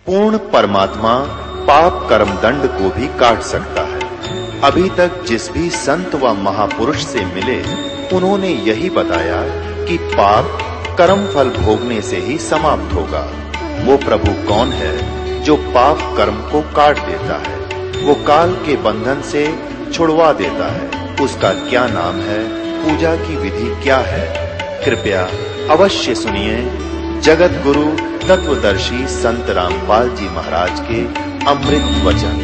पूर्ण परमात्मा पाप कर्म दंड को भी काट सकता है। अभी तक जिस भी संत व महापुरुष से मिले, उन्होंने यही बताया कि पाप कर्म फल भोगने से ही समाप्त होगा। वो प्रभु कौन है जो पाप कर्म को काट देता है? वो काल के बंधन से छुड़वा देता है। उसका क्या नाम है? पूजा की विधि क्या है? कृपया अवश्य सुनिए जगत गुरु तत्वदर्शी संत रामपाल जी महाराज के अमृत वचन।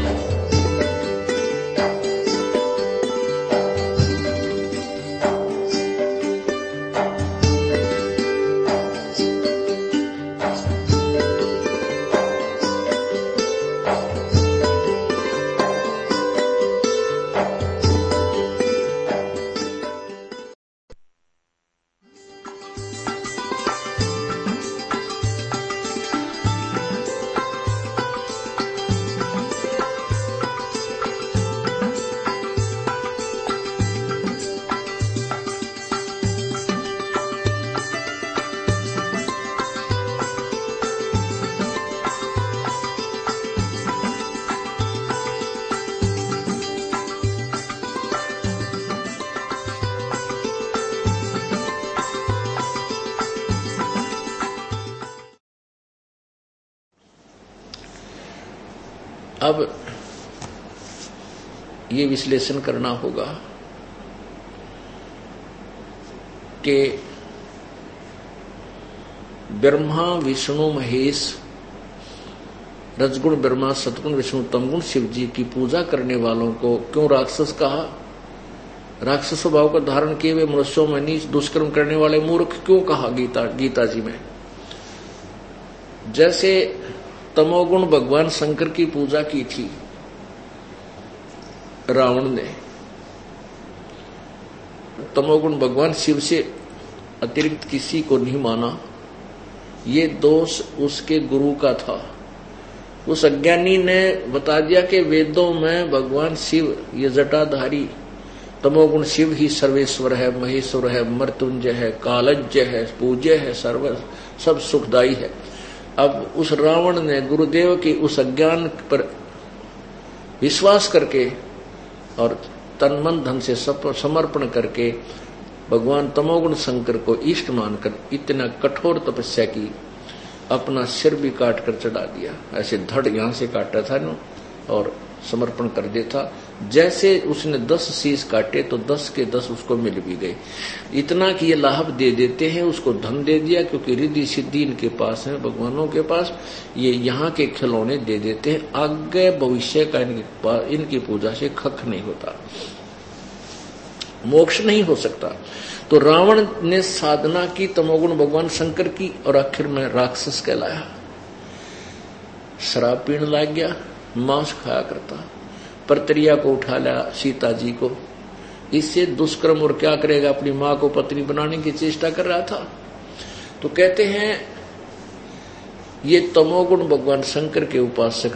अब ये विश्लेषण करना होगा कि ब्रह्मा विष्णु महेश, रजगुण ब्रह्मा, सतगुण विष्णु, तमगुण शिव जी की पूजा करने वालों को क्यों राक्षस कहा? राक्षस स्वभाव को धारण किए हुए मनुष्यों में नीच दुष्कर्म करने वाले मूर्ख क्यों कहा गीता जी में? जैसे तमोगुण भगवान शंकर की पूजा की थी रावण ने, तमोगुण भगवान शिव से अतिरिक्त किसी को नहीं माना, ये दोष उसके गुरु का था। उस अज्ञानी ने बता दिया कि वेदों में भगवान शिव ये जटाधारी तमोगुण शिव ही सर्वेश्वर है, महेश्वर है, मृत्युंजय है, कालज्ञ है, पूज्य है, सर्व सब सुखदायी है। अब उस रावण ने गुरुदेव की उस अज्ञान पर विश्वास करके और तन मन धन से समर्पण करके भगवान तमोगुण शंकर को इष्ट मानकर इतना कठोर तपस्या की, अपना सिर भी काट कर चढ़ा दिया। ऐसे धड़ यहां से काटा था ना और समर्पण कर देता। जैसे उसने 10 शीश काटे तो 10 के 10 उसको मिल भी गए। इतना कि ये लाभ दे देते हैं, उसको धन दे दिया, क्योंकि रिद्धि सिद्धि इनके पास है, भगवानों के पास। ये यहाँ के खिलौने दे देते हैं, आगे भविष्य का इनकी पूजा से खख नहीं होता, मोक्ष नहीं हो सकता। तो रावण ने साधना की तमोगुण भगवान शंकर की और आखिर में राक्षस कहलाया। शराब पीने लग गया, मांस खाया करता, परतरिया को उठा लिया सीता जी को, इससे दुष्कर्म और क्या करेगा, अपनी मां को पत्नी बनाने की चेष्टा कर रहा था। तो कहते हैं ये तमोगुण भगवान शंकर के उपासक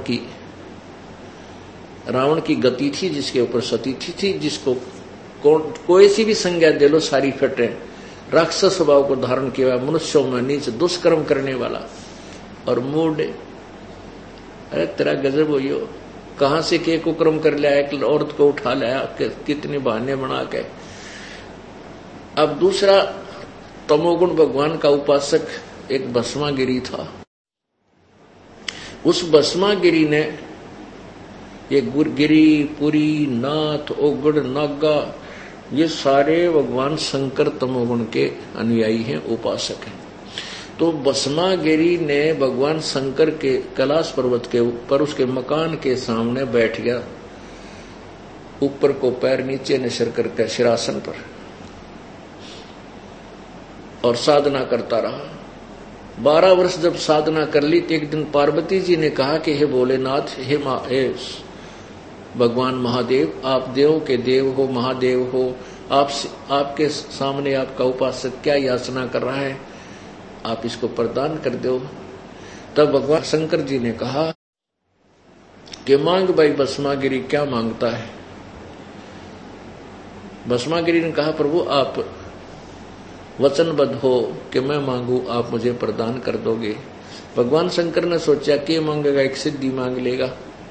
रावण की गति थी, जिसके ऊपर सती थी, जिसको कोई सी भी संज्ञा दे लो सारी फटे। राक्षस स्वभाव को धारण किया, मनुष्यों में नीच दुष्कर्म करने वाला और मूड। अरे तेरा गजब हो, कहां से के कुकर्म कर लिया, एक औरत को उठा लाया, कितने बहाने बना के। अब दूसरा तमोगुण भगवान का उपासक एक भस्मागिरी था। उस भस्मागिरी ने ये गिरी, पुरी, नाथ, ओगड़, नागा, ये सारे भगवान शंकर तमोगुण के अनुयायी हैं, उपासक हैं। तो भस्मागिरी ने भगवान शंकर के कैलाश पर्वत के ऊपर उसके मकान के सामने बैठ गया, ऊपर को पैर नीचे निसर करके सिरासन पर, और साधना करता रहा। 12 वर्ष जब साधना कर ली तो एक दिन पार्वती जी ने कहा कि हे भोलेनाथ, हे भगवान महादेव, आप देवों के देव हो, महादेव हो, आपके सामने आपका उपासक क्या याचना कर रहा है, आप इसको प्रदान कर दो। तब भगवान शंकर जी ने कहा कि मांग भाई भस्मागिरी, क्या मांगता है? भस्मागिरी ने कहा प्रभु आप वचनबद्ध हो कि मैं मांगू आप मुझे प्रदान कर दोगे। भगवान शंकर ने सोचा कि मांगेगा, एक सिद्धि मांग लेगा,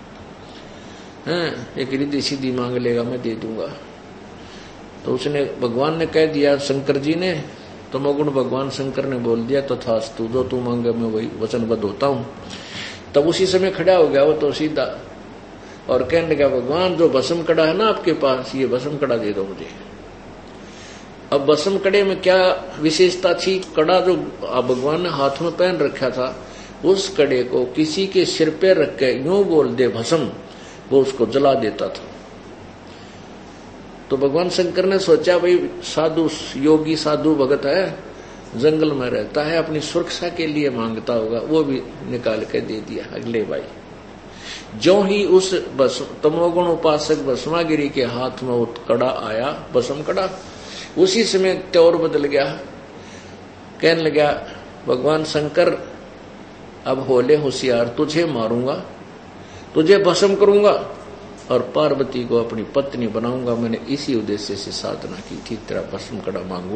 एक रिद्धि सिद्धि मांग लेगा, मैं दे दूंगा। तो उसने भगवान ने कह दिया, शंकर जी ने, तमोगुण भगवान शंकर ने बोल दिया तथास्तु, जो तू मांगे मैं वही वचनबद्ध होता हूं। तब उसी समय खड़ा हो गया वो तो सीधा और कहने लगा, भगवान जो भस्म कड़ा है ना आपके पास, ये भस्म कड़ा दे दो मुझे। अब भस्म कड़े में क्या विशेषता थी? कड़ा जो भगवान ने हाथ में पहन रखा था, उस कड़े को किसी के सिर पे रख के यूं बोल दे भस्म, वो उसको जला देता था। तो भगवान शंकर ने सोचा, भाई साधु योगी साधु भगत है, जंगल में रहता है, अपनी सुरक्षा के लिए मांगता होगा, वो भी निकाल के दे दिया। अगले भाई जो ही उस तमोगुण उपासक भस्मागिरी के हाथ में वो कड़ा आया, भस्म कड़ा, उसी समय त्योर बदल गया। कहने लगा, भगवान शंकर अब होले होशियार, तुझे मारूंगा, तुझे भस्म करूंगा और पार्वती को अपनी पत्नी बनाऊंगा। मैंने इसी उद्देश्य से साधना की थी, तेरा भस्म कड़ा मांगू।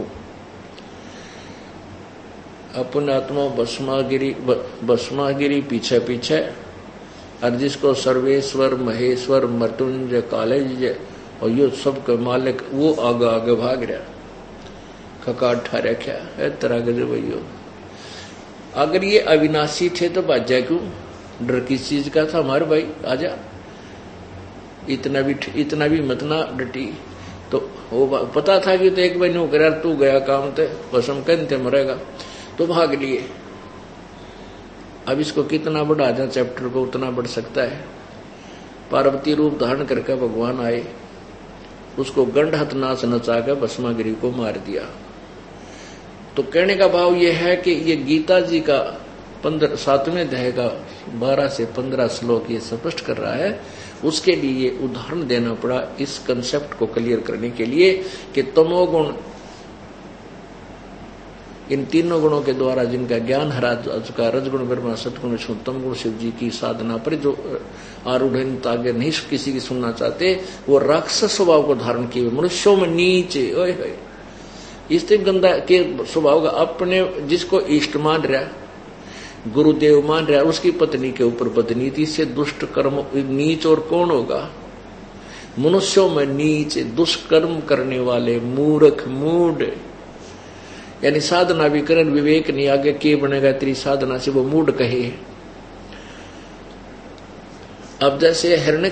अपने आत्मा भस्मागिरी पीछे पीछे, और जिसको सर्वेश्वर महेश्वर मृत्युंजय कालेजय और ये सब के मालिक, वो आगे आगे भाग रहा, खकाट ठा रखा है तरह के भैया। अगर ये अविनाशी थे तो बाजा क्यों? डर किस चीज का था? हमारे भाई आजा, इतना भी मत ना डटी। तो वो पता था कि तो एक बार नो कर, तू गया काम थे, भस्म कहते मरेगा, तो भाग लिए। अब इसको कितना बढ़ा जाए चैप्टर को, उतना बढ़ सकता है। पार्वती रूप धारण करके भगवान आए, उसको गंडहत नाच नचा कर भस्मागिरी को मार दिया। तो कहने का भाव यह है कि ये गीता जी का 7वें अध्याय का 12 से 15 श्लोक ये स्पष्ट कर रहा है। उसके लिए उदाहरण देना पड़ा इस कंसेप्ट को क्लियर करने के लिए कि तमोगुण, इन तीनों गुणों के द्वारा जिनका ज्ञान हरा चुका, रजगुण ब्रह्मा सतगुण विष्णु तमगुण शिव जी की साधना पर जो आरूढ़ आगे नहीं किसी की सुनना चाहते, वो राक्षस स्वभाव को धारण किए, मनुष्यों में नीचे ओए इस गंदा के स्वभाव का, अपने जिसको इष्ट मान रहा, गुरुदेव मान रहा, उसकी पत्नी के ऊपर बदनीति से दुष्ट कर्म, नीच और कौन होगा? मनुष्यों में नीच दुष्कर्म करने वाले मूर्ख मूढ़, यानी साधना भी करें विवेक नहीं, आगे के बनेगा तेरी साधना से, वो मूढ़ कहे। अब जैसे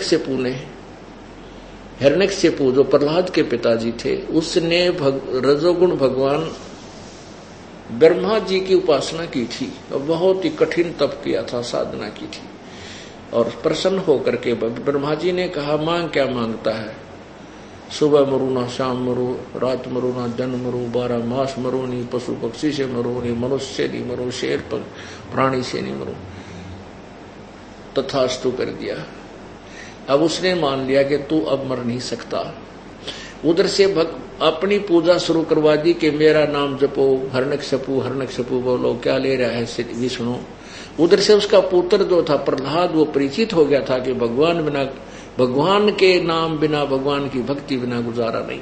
हिरण्यकशिपु जो प्रहलाद के पिताजी थे, उसने रजोगुण भगवान ब्रह्मा जी की उपासना की थी और बहुत ही कठिन तप किया था, साधना की थी। और प्रसन्न होकर के ब्रह्मा जी ने कहा, मांग क्या मांगता है? सुबह मरू ना, शाम मरू, रात मरू ना, दिन मरू, 12 मास मरू नहीं, पशु पक्षी से मरू नहीं, मनुष्य से नहीं मरू, शेर प्राणी से नहीं मरू। तथास्तु कर दिया। अब उसने मान लिया कि तू अब मर नहीं सकता। उधर से अपनी पूजा शुरू करवा दी कि मेरा नाम जपो, हिरण्यकशिपु बोलो, क्या ले रहा है विष्णु। उधर से उसका पुत्र जो था प्रहलाद, वो परिचित हो गया था कि भगवान के नाम बिना, भगवान की भक्ति बिना गुजारा नहीं।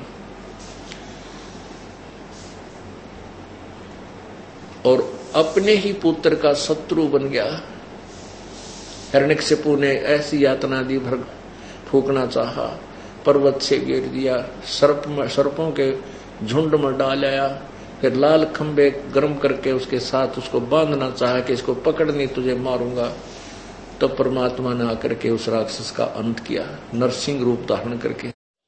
और अपने ही पुत्र का शत्रु बन गया। हिरण्यकशिपु ने ऐसी यातना दी, फूकना चाहा, पर्वत से गिर दिया, सर्पों के झुंड में डाल आया, फिर लाल खंबे गर्म करके उसके साथ उसको बांधना चाहा कि इसको पकड़नी, तुझे मारूंगा। तो परमात्मा ने आकर के उस राक्षस का अंत किया, नरसिंह रूप धारण करके।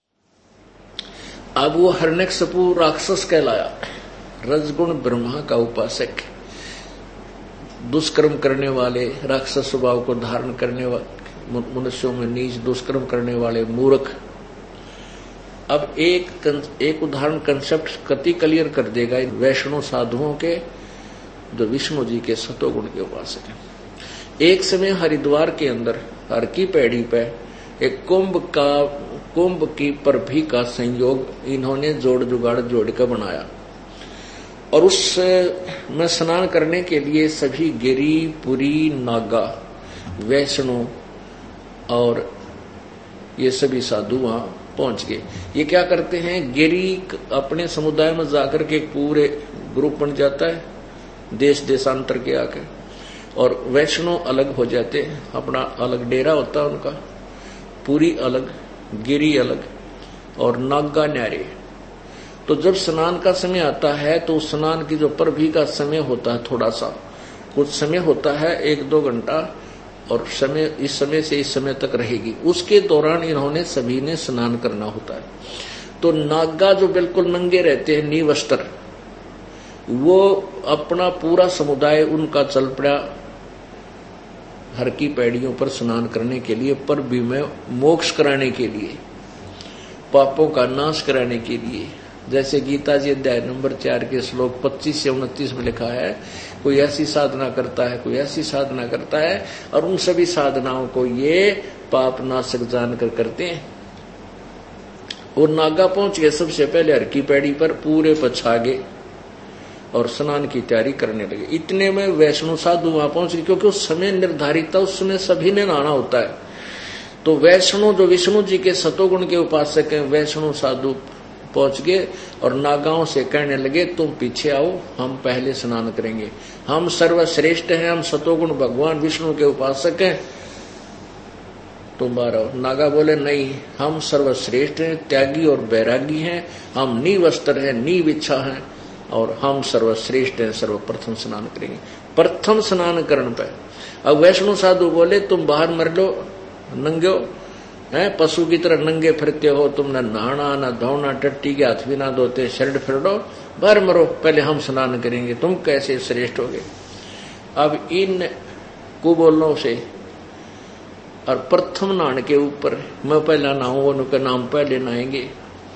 अब वो हिरण्यकशिपु राक्षस कहलाया, रजगुण ब्रह्मा का उपासक, दुष्कर्म करने वाले, राक्षस स्वभाव को धारण करने वाले, मनुष्यों में नीच दुष्कर्म करने वाले मूर्ख। अब एक उदाहरण कंसेप्ट कति क्लियर कर देगा वैष्णव साधुओं के, जो विष्णु जी के सतोगुण के उपासक हैं। एक समय हरिद्वार के अंदर हर की पैड़ी पे एक कुंभ की परभी का संयोग इन्होंने जोड़ कर बनाया, और उस में स्नान करने के लिए सभी गिरी पुरी नागा वैष्णव और ये सभी साधु वहां पहुंच गए। ये क्या करते हैं, गिरी अपने समुदाय में जाकर के पूरे ग्रुप बन जाता है, देश देशांतर के आके, और वैष्णव अलग हो जाते हैं, अपना अलग डेरा होता है उनका, पूरी अलग, गिरी अलग और नागा न्यारे। तो जब स्नान का समय आता है तो स्नान की जो प्रभि का समय होता है, थोड़ा सा कुछ समय होता है, 1-2 घंटा, और समय इस समय से इस समय तक रहेगी, उसके दौरान इन्होंने सभी ने स्नान करना होता है। तो नागा जो बिल्कुल नंगे रहते हैं, निवस्त्र, वो अपना पूरा समुदाय उनका चल पड़ा हर की पैड़ियों पर स्नान करने के लिए, पर भी में मोक्ष कराने के लिए, पापों का नाश कराने के लिए। जैसे गीता जी अध्याय नंबर 4 के श्लोक 25 से 29 में लिखा है, कोई ऐसी साधना करता है, कोई ऐसी साधना करता है, और उन सभी साधनाओं को ये पाप नाशक जानकर करते हैं। और नागा पहुंच गए सबसे पहले हर की पैड़ी पर, पूरे पछागे और स्नान की तैयारी करने लगे। इतने में वैष्णव साधु वहां पहुंच गए, क्योंकि उस समय निर्धारित था, उस समय सभी ने नहाना होता है। तो वैष्णव जो विष्णु जी के सतोगुण के उपासक हैं, वैष्णव साधु पहुंच गए और नागाओं से कहने लगे, तुम पीछे आओ, हम पहले स्नान करेंगे, हम सर्वश्रेष्ठ हैं, हम सतोगुण भगवान विष्णु के उपासक हैं, तुम बाहर आओ। नागा बोले, नहीं, हम सर्वश्रेष्ठ हैं, त्यागी और बैरागी हैं, हम निवस्त्र हैं, निविच्छा हैं, और हम सर्वश्रेष्ठ हैं, सर्वप्रथम स्नान करेंगे। प्रथम स्नान करण पे अब वैष्णव साधु बोले, तुम बाहर मर लो, नंगे हो, पशु की तरह नंगे फिरते हो, तुम न नहाना न धोना, टट्टी के हाथ भी ना धोते, शरीर फिर लो, बाहर मरो, पहले हम स्नान करेंगे, तुम कैसे श्रेष्ठ होगे। अब इन कुबोलों से और प्रथम नहाने के ऊपर मैं पहला नहाऊंगा, उनका नाम पहले नहाएंगे,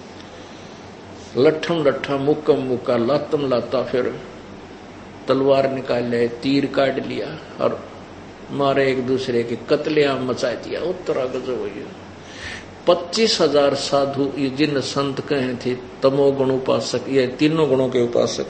लठम लठा मुक्कम मुक्का लातम लाता, फिर तलवार निकाल लिया, तीर काट लिया और मारे एक दूसरे के कत्लेआम मचा दिया। उत्तरा गजब हुई। 25,000 साधु, ये जिन संत कहे थे तमोगुण उपासक, ये तीनों गुणों के उपासक,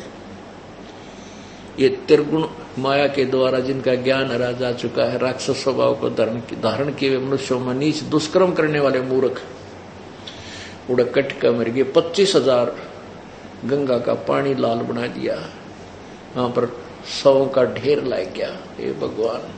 ये त्रिगुण माया के द्वारा जिनका ज्ञान हरा जा चुका है, राक्षस स्वभाव को धारण किए हुए मनुष्यों में नीच दुष्कर्म करने वाले मूर्ख उड़ कट कर मर गए। 25,000 गंगा का पानी लाल बना दिया, वहां पर 100 का ढेर लाग गया। हे भगवान,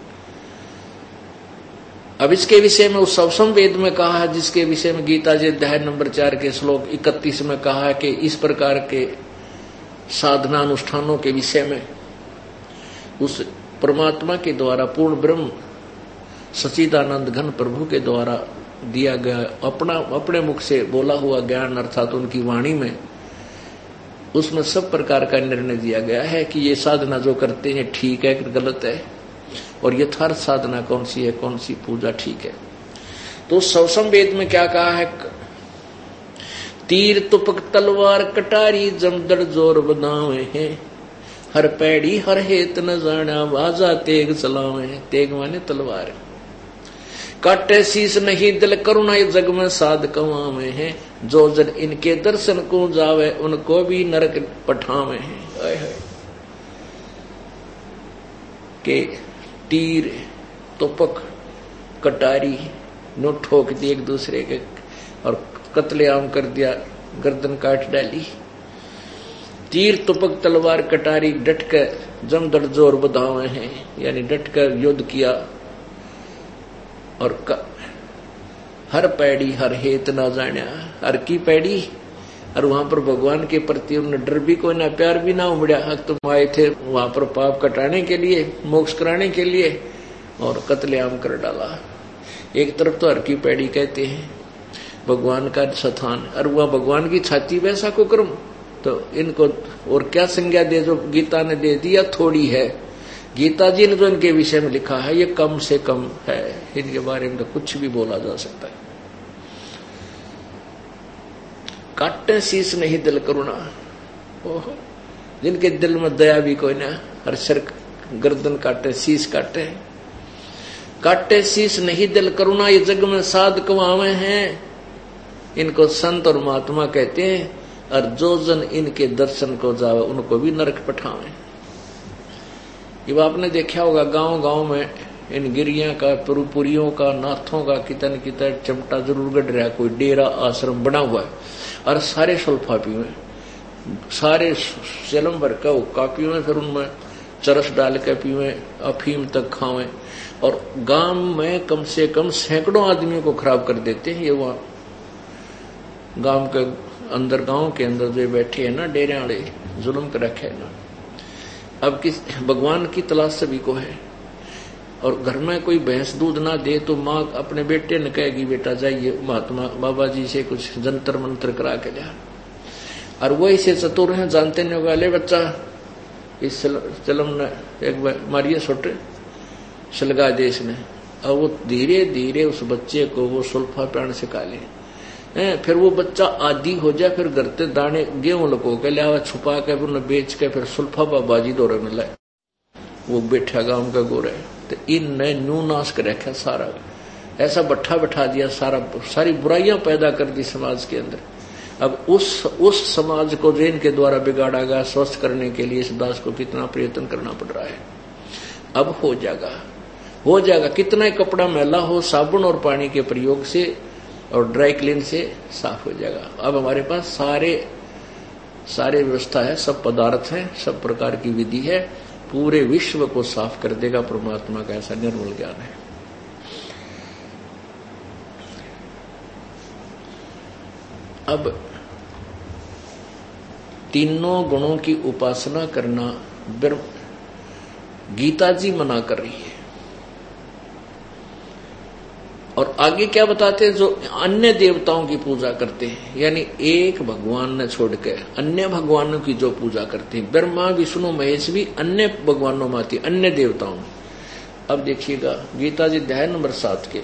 अब इसके विषय में उस सवसम वेद में कहा है, जिसके विषय में गीता जी अध्याय नंबर 4 के श्लोक 31 में कहा है कि इस प्रकार के साधना अनुष्ठानों के विषय में उस परमात्मा के द्वारा, पूर्ण ब्रह्म सच्चिदानंद घन प्रभु के द्वारा दिया गया अपने मुख से बोला हुआ ज्ञान, अर्थात उनकी वाणी में, उसमें सब प्रकार का निर्णय दिया गया है कि ये साधना जो करते हैं ठीक है कि गलत है, और यथार्थ साधना कौन सी है, कौन सी पूजा ठीक है। तो सवसम वेद में क्या कहा है, तीर तुपक तलवार कटारी जमदड़ जोर बदावे हैं, हर पैड़ी हर हेत न जाना वाजा तेग चलावे हैं। तेग माने तलवार। काटे शीस नहीं दिल करुणा जग में साध कमावे हैं, जो जन इनके दर्शन को जावे उनको भी नरक पठावे हैं। के तीर तुपक कटारी नो ठोक दी एक दूसरे के और कत्लेआम कर दिया, गर्दन काट डाली। तीर तुपक तलवार कटारी डट कर जमदड़ जोर बधावे हैं, यानी डट कर युद्ध किया। और हर पैड़ी हर हेत ना जाना, हर की पैड़ी, और वहां पर भगवान के प्रति उन्हें डर भी कोई ना, प्यार भी ना उमड़ा। तुम आए थे वहां पर पाप कटाने के लिए, मोक्ष कराने के लिए, और कत्लेआम कर डाला। एक तरफ तो हर की पैड़ी कहते हैं भगवान का स्थान, और वह भगवान की छाती वैसा कुकर्म, तो इनको और क्या संज्ञा दे जो गीता ने दे दिया, थोड़ी है। गीता जी ने जो इनके विषय में लिखा है ये कम से कम है, इनके बारे में तो कुछ भी बोला जा सकता है। काटे शीश नहीं दिल करुणा, ओहो, जिनके दिल में दया भी कोई ना, हर सर गर्दन काटे, शीश काटे। काटे शीश नहीं दिल करुणा, ये जग में साध कमावे हैं, इनको संत और महात्मा कहते हैं। और जो जन इनके दर्शन को जावे उनको भी नरक पठावे। ये आपने देखा होगा गांव गांव में इन गिरियां का, पुरियों का, नाथों का कितन कितन चमटा जरूर गढ़ रहा, कोई डेरा आश्रम बना हुआ है, और सारे सुल्फापी में, सारे सेलम भर का कापियों में, फिर उनमें चरस डाल के पीवे, अफीम तक खावें, और गांव में कम से कम सैकड़ों आदमियों को खराब कर देते हैं। ये वहां गांव के अंदर, गांव के अंदर जो बैठे हैं ना डेरे वाले, जुल्म कर रखे है ना। अब किस भगवान की तलाश सभी को है, और घर में कोई भैंस दूध ना दे तो माँ अपने बेटे ने कहेगी बेटा जाइए महात्मा बाबा जी से कुछ जंतर मंत्र करा के लिया, और वो इसे चतुर हैं, जानते नहीं होगा, ले बच्चा इस चलम ने एक मारिए छोटे सलगा दे इसने, और वो धीरे धीरे उस बच्चे को वो सुल्फा प्राण सिखा ले। फिर वो बच्चा आदि हो जाए, फिर घर ते दाने गेहूं लको के लिया छुपा के फिर बेच के फिर सुल्फा बाबाजी दौरे में लाए, वो बैठा गांव का गोरे। तो इनने न्यू नाश कर रखा सारा, ऐसा बट्ठा बैठा दिया, सारी बुराइयां पैदा कर दी समाज के अंदर। अब उस समाज को जो इनके द्वारा बिगाड़ा गया, स्वस्थ करने के लिए इस दास को कितना प्रयत्न करना पड़ रहा है। अब हो जाएगा, कितना ही कपड़ा मैला हो, साबुन और पानी के प्रयोग से और ड्राई क्लीन से साफ हो जाएगा। अब हमारे पास सारे व्यवस्था है, सब पदार्थ है, सब प्रकार की विधि है, पूरे विश्व को साफ कर देगा परमात्मा का ऐसा निर्मल ज्ञान है। अब तीनों गुणों की उपासना करना गीता जी मना कर रही है। और आगे क्या बताते हैं, जो अन्य देवताओं की पूजा करते हैं, यानी एक भगवान ने छोड़ के अन्य भगवानों की जो पूजा करते हैं, ब्रह्मा विष्णु महेश भी अन्य भगवानों में आती, अन्य देवताओं। अब देखिएगा गीता जी अध्याय नंबर 7 के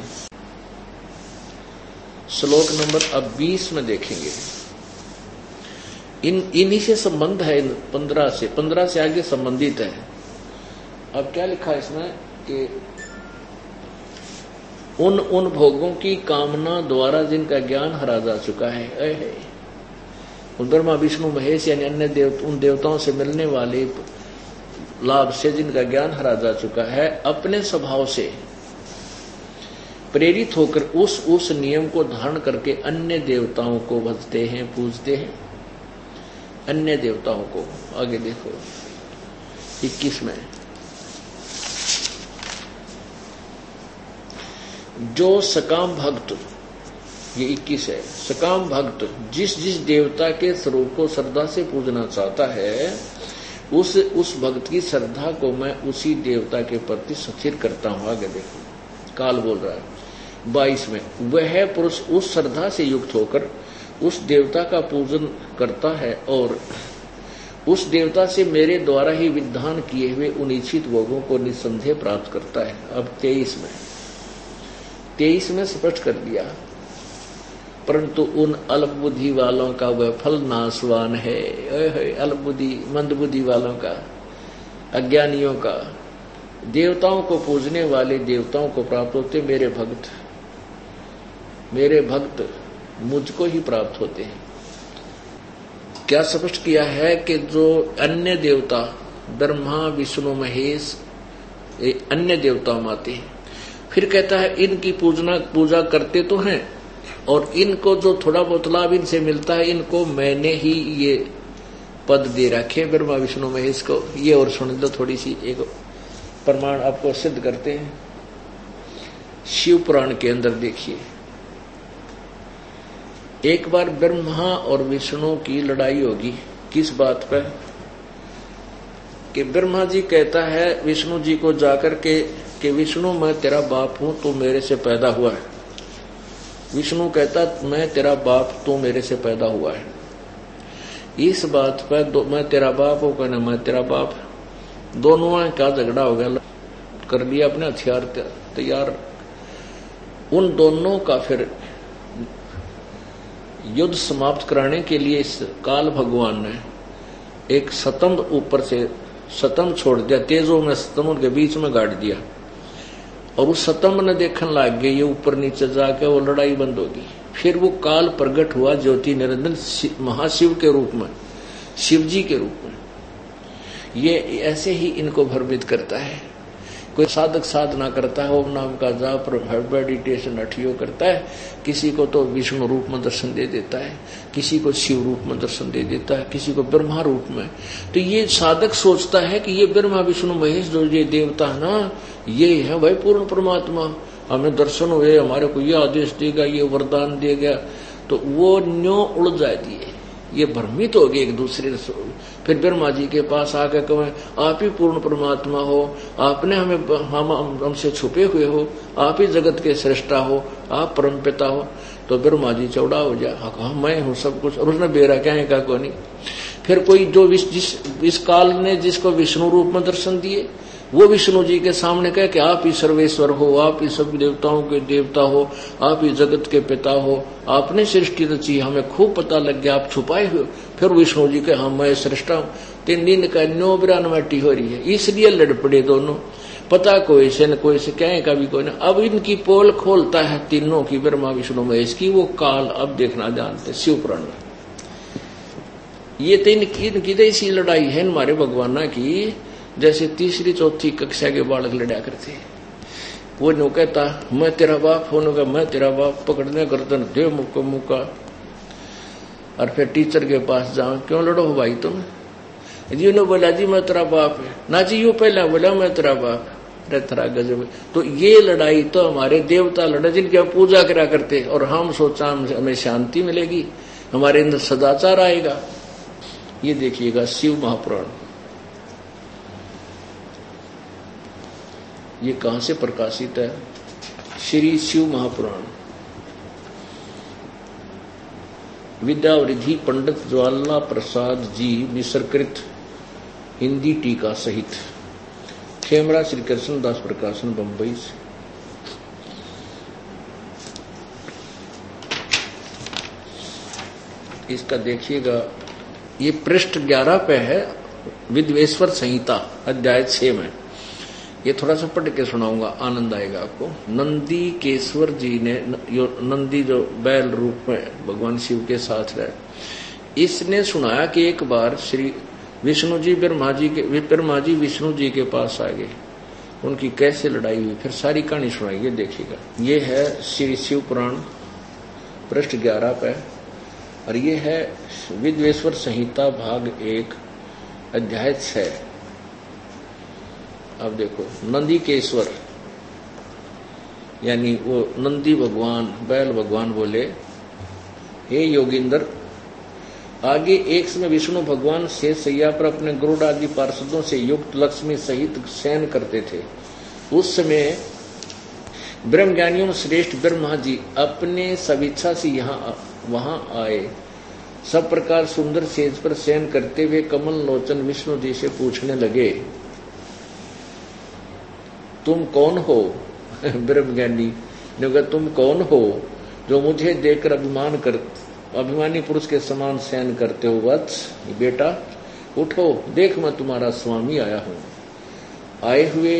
श्लोक नंबर अब 20 में देखेंगे। इन्हीं से संबंध है, 15 से आगे संबंधित है। अब क्या लिखा है इसमें कि उन भोगों की कामना द्वारा जिनका ज्ञान हरा जा चुका है, उन ब्रह्मा विष्णु महेश यानी अन्य उन देवताओं से मिलने वाले लाभ से जिनका ज्ञान हरा जा चुका है, अपने स्वभाव से प्रेरित होकर उस नियम को धारण करके अन्य देवताओं को भजते हैं, पूजते हैं। अन्य देवताओं को आगे देखो 21 में, जो सकाम भक्त, ये 21 है, सकाम भक्त जिस देवता के स्वरूप को श्रद्धा से पूजना चाहता है, उस भक्त की श्रद्धा को मैं उसी देवता के प्रति स्थिर करता हूं। आगे देखो काल बोल रहा है 22 में, वह पुरुष उस श्रद्धा से युक्त होकर उस देवता का पूजन करता है और उस देवता से मेरे द्वारा ही विधान किए हुए उन इच्छित भोगों को निसंदेह प्राप्त करता है। अब 23 में स्पष्ट कर दिया, परंतु उन अल्पबुद्धि वालों का वह फल नाशवान है। अल्पबुद्धि मंदबुद्धि वालों का, अज्ञानियों का, देवताओं को पूजने वाले देवताओं को प्राप्त होते, मेरे भक्त मुझको ही प्राप्त होते हैं। क्या स्पष्ट किया है कि जो अन्य देवता ब्रह्मा विष्णु महेश अन्य देवताओं में आते हैं, फिर कहता है इनकी पूजा करते तो हैं, और इनको जो थोड़ा बहुत लाभ इनसे मिलता है, इनको मैंने ही ये पद दे रखे ब्रह्मा विष्णु महेश को। ये और सुन दो, थोड़ी सी एक प्रमाण आपको सिद्ध करते हैं। शिव पुराण के अंदर देखिए, एक बार ब्रह्मा और विष्णु की लड़ाई होगी। किस बात पर? कि ब्रह्मा जी कहता है विष्णु जी को जाकर के विष्णु मैं तेरा बाप हूं, तू मेरे से पैदा हुआ है। विष्णु कहता मैं तेरा बाप, तू मेरे से पैदा हुआ है। इस बात पर मैं तेरा बाप हूं, कहना मैं तेरा बाप, दोनों का झगड़ा हो गया, कर लिया अपने हथियार तैयार। उन दोनों का फिर युद्ध समाप्त कराने के लिए इस काल भगवान ने एक स्तंभ ऊपर से स्तंभ छोड़ दिया, तेजों में स्तंभ उनके बीच में गाड़ दिया, और उस स्तंभ ने देखने लग गए ये ऊपर नीचे जाके वो लड़ाई बंद होगी। फिर वो काल प्रकट हुआ ज्योति निरंजन महाशिव के रूप में, शिव जी के रूप में। ये ऐसे ही इनको भ्रमित करता है कोई साधक साधना करता है, ओम नाम का जाप मेडिटेशन अठियो करता है, किसी को तो विष्णु रूप में दर्शन दे देता है, किसी को शिव रूप में दर्शन दे देता है, किसी को ब्रह्मा रूप में। तो ये साधक सोचता है कि ये ब्रह्मा विष्णु महेश जो ये देवता है ना, ये है भाई पूर्ण परमात्मा, हमें दर्शन हुए, हमारे को ये आदेश देगा, ये वरदान देगा। तो वो न्यो उलझा दिए, ये भ्रमित हो गए एक दूसरे से। फिर ब्रह्मा जी के पास आकर कहें, आप ही पूर्ण परमात्मा हो, आपने हमसे छुपे हुए हो, आप ही जगत के श्रेष्ठा हो, आप परम पिता हो। तो ब्रह्मा जी चौड़ा हो जा, हाँ मैं हूँ सब कुछ, और उसने बेरा क्या है का को नहीं। फिर कोई जो इस काल ने जिसको विष्णु रूप में दर्शन दिए, वो विष्णु जी के सामने कहे कि आप ही सर्वेश्वर हो, आप ही सब देवताओं के देवता हो, आप ही जगत के पिता हो, आपने सृष्टि रची, हमें खूब पता लग गया, आप छुपाए हुए। फिर विष्णु जी के हाँ मैं श्रेष्ठा हूं। 3 दिन का 99 हो रही है, इसलिए लड़ पड़े दोनों। पता कोई से न कोई से क्या का भी कोई न। अब इनकी पोल खोलता है तीनों की, ब्रह्मा विष्णु महेश की, वो काल अब देखना जानते शिव पुराण में। ये तो इनकी तो इसी लड़ाई है हमारे भगवाना की, जैसे 3री 4थी कक्षा के बालक लड़ा करते। वो नो कहता मैं तेरा बाप, होने का मैं तेरा बाप, पकड़ने गर्दन दे मुक्का मुक्का। और फिर टीचर के पास जाओ, क्यों लड़ो हो भाई तुम? जी ने बोला जी मैं तेरा बाप है ना जी, यू पहला बोला मैं तेरा बाप। अरे तेरा गजब। तो ये लड़ाई तो हमारे देवता लड़े जिनकी हम पूजा करा करते, और हम सोचा हमें शांति मिलेगी, हमारे अंदर सदाचार आएगा। ये देखिएगा शिव महापुराण, ये कहां से प्रकाशित है? श्री शिव महापुराण, विद्यावृद्धि पंडित ज्वाला प्रसाद जी मिश्रकृत हिंदी टीका सहित, खेमरा श्री कृष्ण दास प्रकाशन बंबई से। इसका देखिएगा, ये पृष्ठ 11 पे है, विद्वेश्वर संहिता अध्याय 6 में। ये थोड़ा सा पढ़ के सुनाऊंगा, आनंद आएगा आपको। नंदी केश्वर जी ने, नंदी जो बैल रूप में भगवान शिव के साथ रहे, इसने सुनाया कि एक बार श्री विष्णु जी ब्रह्मा जी विष्णु जी के पास आ गए, उनकी कैसे लड़ाई हुई, फिर सारी कहानी सुनाई। ये देखिएगा, ये है श्री शिव पुराण पृष्ठ 11 पे, और ये है विद्वेश्वर संहिता भाग 1 अध्याय 6। अब देखो, नंदी केश्वर यानी वो नंदी भगवान, बैल भगवान बोले, हे योगिंदर, आगे एक समय विष्णु भगवान शेष शैया पर अपने गरुड़ आदि पार्षदों से युक्त लक्ष्मी सहित शयन करते थे। उस समय ब्रह्मज्ञानियों श्रेष्ठ ब्रह्मा जी अपने सविच्छा से वहां आए। सब प्रकार सुंदर सेज पर शयन करते हुए कमल लोचन विष्णु जी से पूछने लगे, तुम कौन हो? ब्रह्मज्ञानी ने कहा, तुम कौन हो जो मुझे देखकर अभिमानी पुरुष के समान शयन करते हो? वत्स, बेटा उठो, देख मैं तुम्हारा स्वामी आया हूं। आए हुए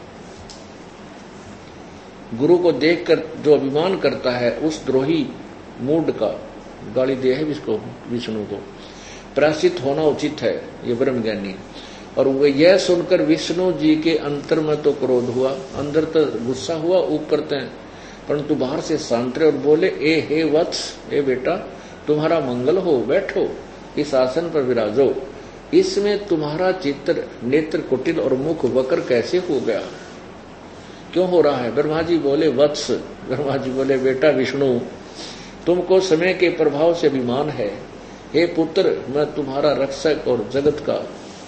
गुरु को देखकर जो अभिमान करता है, उस द्रोही मूड का गाली दे है विष्णु को प्रायश्चित होना उचित है, ये ब्रह्मज्ञानी। और वो यह सुनकर विष्णु जी के अंतर में तो क्रोध हुआ, अंदर तो गुस्सा हुआ, ऊपर तो परंतु बाहर से शांत रहे और बोले, ए हे वत्स, ए बेटा, तुम्हारा मंगल हो, बैठो, इस आसन पर विराजो। इसमें तुम्हारा चित्र नेत्र कुटिल और मुख वक्र कैसे हो गया, क्यों हो रहा है? ब्रह्मा जी बोले, वत्स, ब्रह्मा जी बोले, बेटा विष्णु, तुमको समय के प्रभाव से अभिमान है। हे पुत्र, मैं तुम्हारा रक्षक और जगत का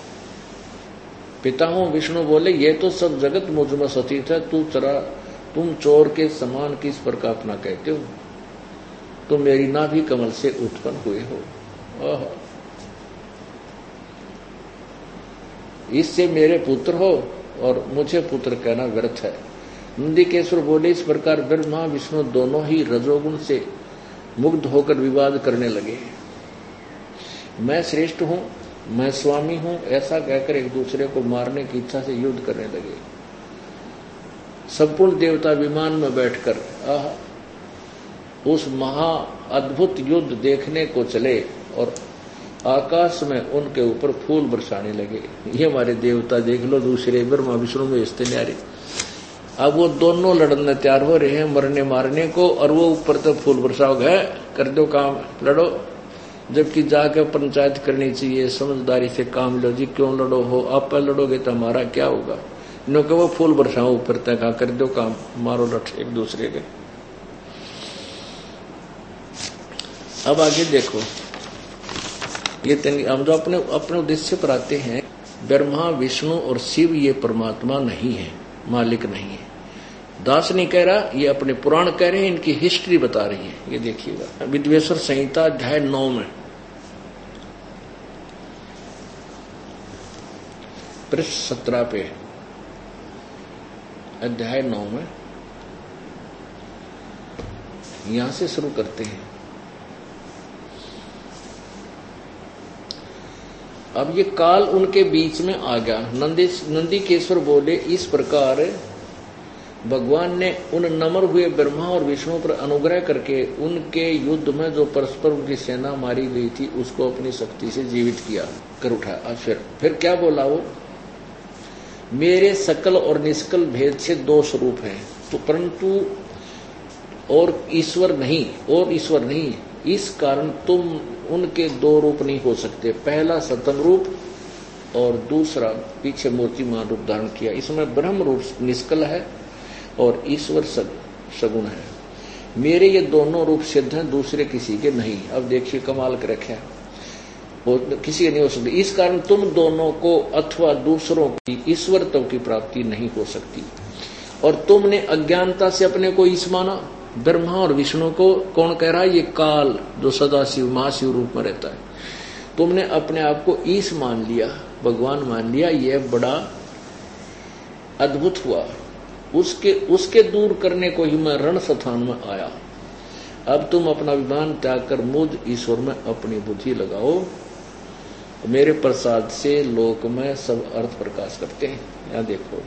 पिता हूं। विष्णु बोले, ये तो सब जगत मुझ में स्थित है, तुम चोर के समान किस पर कल्पना कहते हो? तुम मेरी नाभि कमल से उत्पन्न हुए हो, इससे मेरे पुत्र हो, और मुझे पुत्र कहना व्यर्थ है। नंदीकेश्वर बोले, इस प्रकार ब्रह्मा विष्णु दोनों ही रजोगुण से मुग्ध होकर विवाद करने लगे। मैं श्रेष्ठ हूं, मैं स्वामी हूं, ऐसा कहकर एक दूसरे को मारने की इच्छा से युद्ध करने लगे। संपूर्ण देवता विमान में बैठकर उस महा अद्भुत युद्ध देखने को चले, और आकाश में उनके ऊपर फूल बरसाने लगे। ये हमारे देवता देख लो, दूसरे ब्रह्मा विष्णु में भेजते न्यारे। अब वो दोनों लड़ने तैयार हो रहे हैं मरने मारने को, और वो ऊपर तो फूल बरसाओ गए, कर दो काम, लड़ो। जबकि जाकर पंचायत करनी चाहिए, समझदारी से काम लो जी, क्यों लड़ो हो, आप लड़ोगे तो हमारा क्या होगा। नो के वो फूल बरसाओ ऊपर तक, कर दो काम, मारो लठ एक दूसरे के। अब आगे देखो, ये हम जो अपने उद्देश्य पर आते हैं, ब्रह्मा विष्णु और शिव ये परमात्मा नहीं है, मालिक नहीं है। दास नहीं कह रहा, ये अपने पुराण कह रहे हैं, इनकी हिस्ट्री बता रही है। ये देखिएगा विद्वेश्वर संहिता अध्याय 9 में पृष्ठ 17 पे, अध्याय 9 में यहां से शुरू करते हैं। अब ये काल उनके बीच में आ गया। नंदीकेश्वर बोले, इस प्रकार भगवान ने उन नम्र हुए ब्रह्मा और विष्णु पर अनुग्रह करके उनके युद्ध में जो परस्पर उनकी सेना मारी गई थी उसको अपनी शक्ति से जीवित किया कर उठाया। फिर क्या बोला वो, मेरे सकल और निष्कल भेद से 2 स्वरूप हैं, तो परंतु और ईश्वर नहीं, इस कारण तुम उनके 2 रूप नहीं हो सकते। पहला सतम रूप और दूसरा पीछे मूर्तिमान रूप धारण किया। इसमें ब्रह्म रूप निष्कल है और ईश्वर सगुण है। मेरे ये दोनों रूप सिद्ध हैं, दूसरे किसी के नहीं। अब देखिए कमाल कर रखा है, वो किसी के नहीं हो सकते। इस कारण तुम दोनों को अथवा दूसरों की ईश्वरत्व की प्राप्ति नहीं हो सकती। और तुमने अज्ञानता से अपने को ईश माना। ब्रह्मा और विष्णु को कौन कह रहा है, ये काल जो सदाशिव महाशिव रूप में रहता है। तुमने अपने आप को ईश मान लिया, भगवान मान लिया, यह बड़ा अद्भुत हुआ। उसके दूर करने को ही मैं रण स्थान में आया। अब तुम अपना अभिमान त्याग कर मुझ ईश्वर में अपनी बुद्धि लगाओ, मेरे प्रसाद से लोक में सब अर्थ प्रकाश करते हैं। यहां देखो,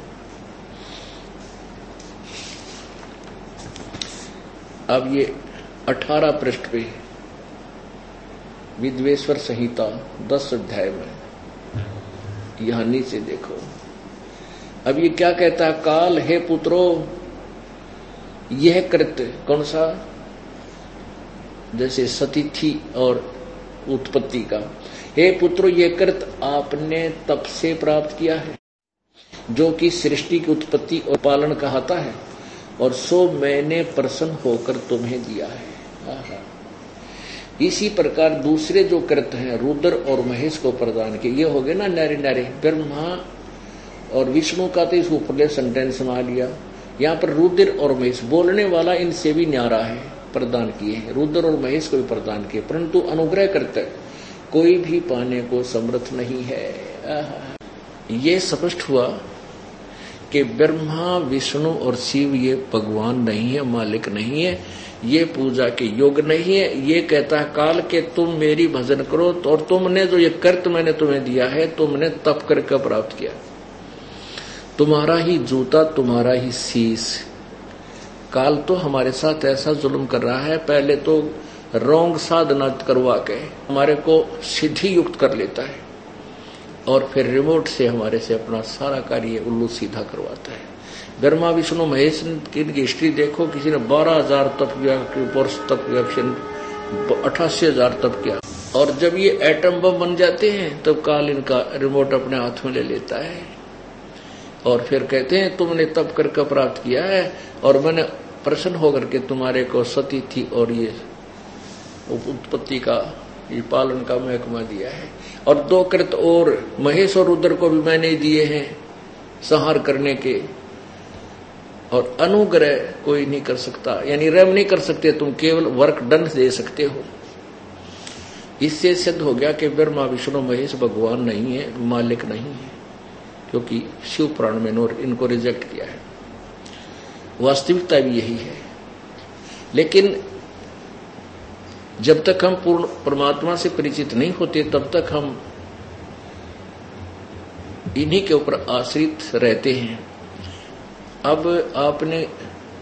अब ये 18 पृष्ठ पे विद्वेश्वर संहिता 10 अध्याय में, यहां नीचे देखो। अब ये क्या कहता है, काल हे पुत्रो, यह कृत्य कौन सा, जैसे सतिथि और उत्पत्ति का, हे पुत्रो यह कृत्य आपने तप से प्राप्त किया है, जो कि सृष्टि की उत्पत्ति और पालन कहता है, और सो मैंने प्रसन्न होकर तुम्हें दिया है। इसी प्रकार दूसरे जो कृत्य हैं, रुद्र और महेश को प्रदान किए। ये हो गए ना नारे नारे। ब्रह्मा और विष्णु का तो इस ऊपरले सेंटेंस में आ लिया। यहाँ पर रुद्र और महेश, बोलने वाला इनसे भी न्यारा है, प्रदान किए हैं। रुद्र और महेश को भी प्रदान किए, परंतु अनुग्रह करते कोई भी पाने को समर्थ नहीं है। ये स्पष्ट हुआ कि ब्रह्मा विष्णु और शिव ये भगवान नहीं है, मालिक नहीं है, ये पूजा के योग्य नहीं है। ये कहता है काल के तुम मेरी भजन करो, और तुमने जो ये कर्त मैंने तुम्हें दिया है, तुमने तप करके प्राप्त किया। तुम्हारा ही जूता, तुम्हारा ही शीश। काल तो हमारे साथ ऐसा जुल्म कर रहा है, पहले तो रोंग साधना करवा के हमारे को सिद्धि युक्त कर लेता है, और फिर रिमोट से हमारे से अपना सारा कार्य उल्लू सीधा करवाता है। ब्रह्मा विष्णु महेश की हिस्ट्री देखो, किसी ने 12,000 तप किया, वर्ष तप किया, 88,000 तप किया, और जब ये एटम बम बन जाते हैं तब काल इनका रिमोट अपने हाथ में ले लेता है, और फिर कहते हैं तुमने तप करके प्राप्त किया है, और मैंने प्रसन्न होकर के तुम्हारे को सती थी और ये उत्पत्ति का, ये पालन का महकमा दिया है। और 2 कृत और महेश और रुद्र को भी मैंने दिए हैं संहार करने के, और अनुग्रह कोई नहीं कर सकता, यानी रम नहीं कर सकते, तुम केवल वर्क डन दे सकते हो। इससे सिद्ध हो गया कि ब्रह्मा विष्णु महेश भगवान नहीं है, मालिक नहीं है, क्योंकि शिव पुराण में इनको रिजेक्ट किया है। वास्तविकता भी यही है। लेकिन जब तक हम पूर्ण परमात्मा से परिचित नहीं होते, तब तक हम इन्हीं के ऊपर आश्रित रहते हैं। अब आपने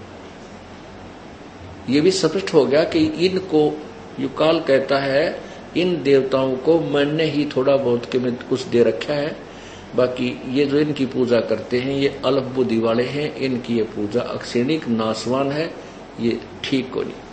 ये भी स्पष्ट हो गया कि इनको युकाल कहता है इन देवताओं को मैंने ही थोड़ा बहुत के में कुछ दे रखा है, बाकी ये जो इनकी पूजा करते हैं ये अल्प बुद्धि वाले हैं, इनकी ये पूजा अक्षणिक नाशवान है, ये ठीक को नहीं।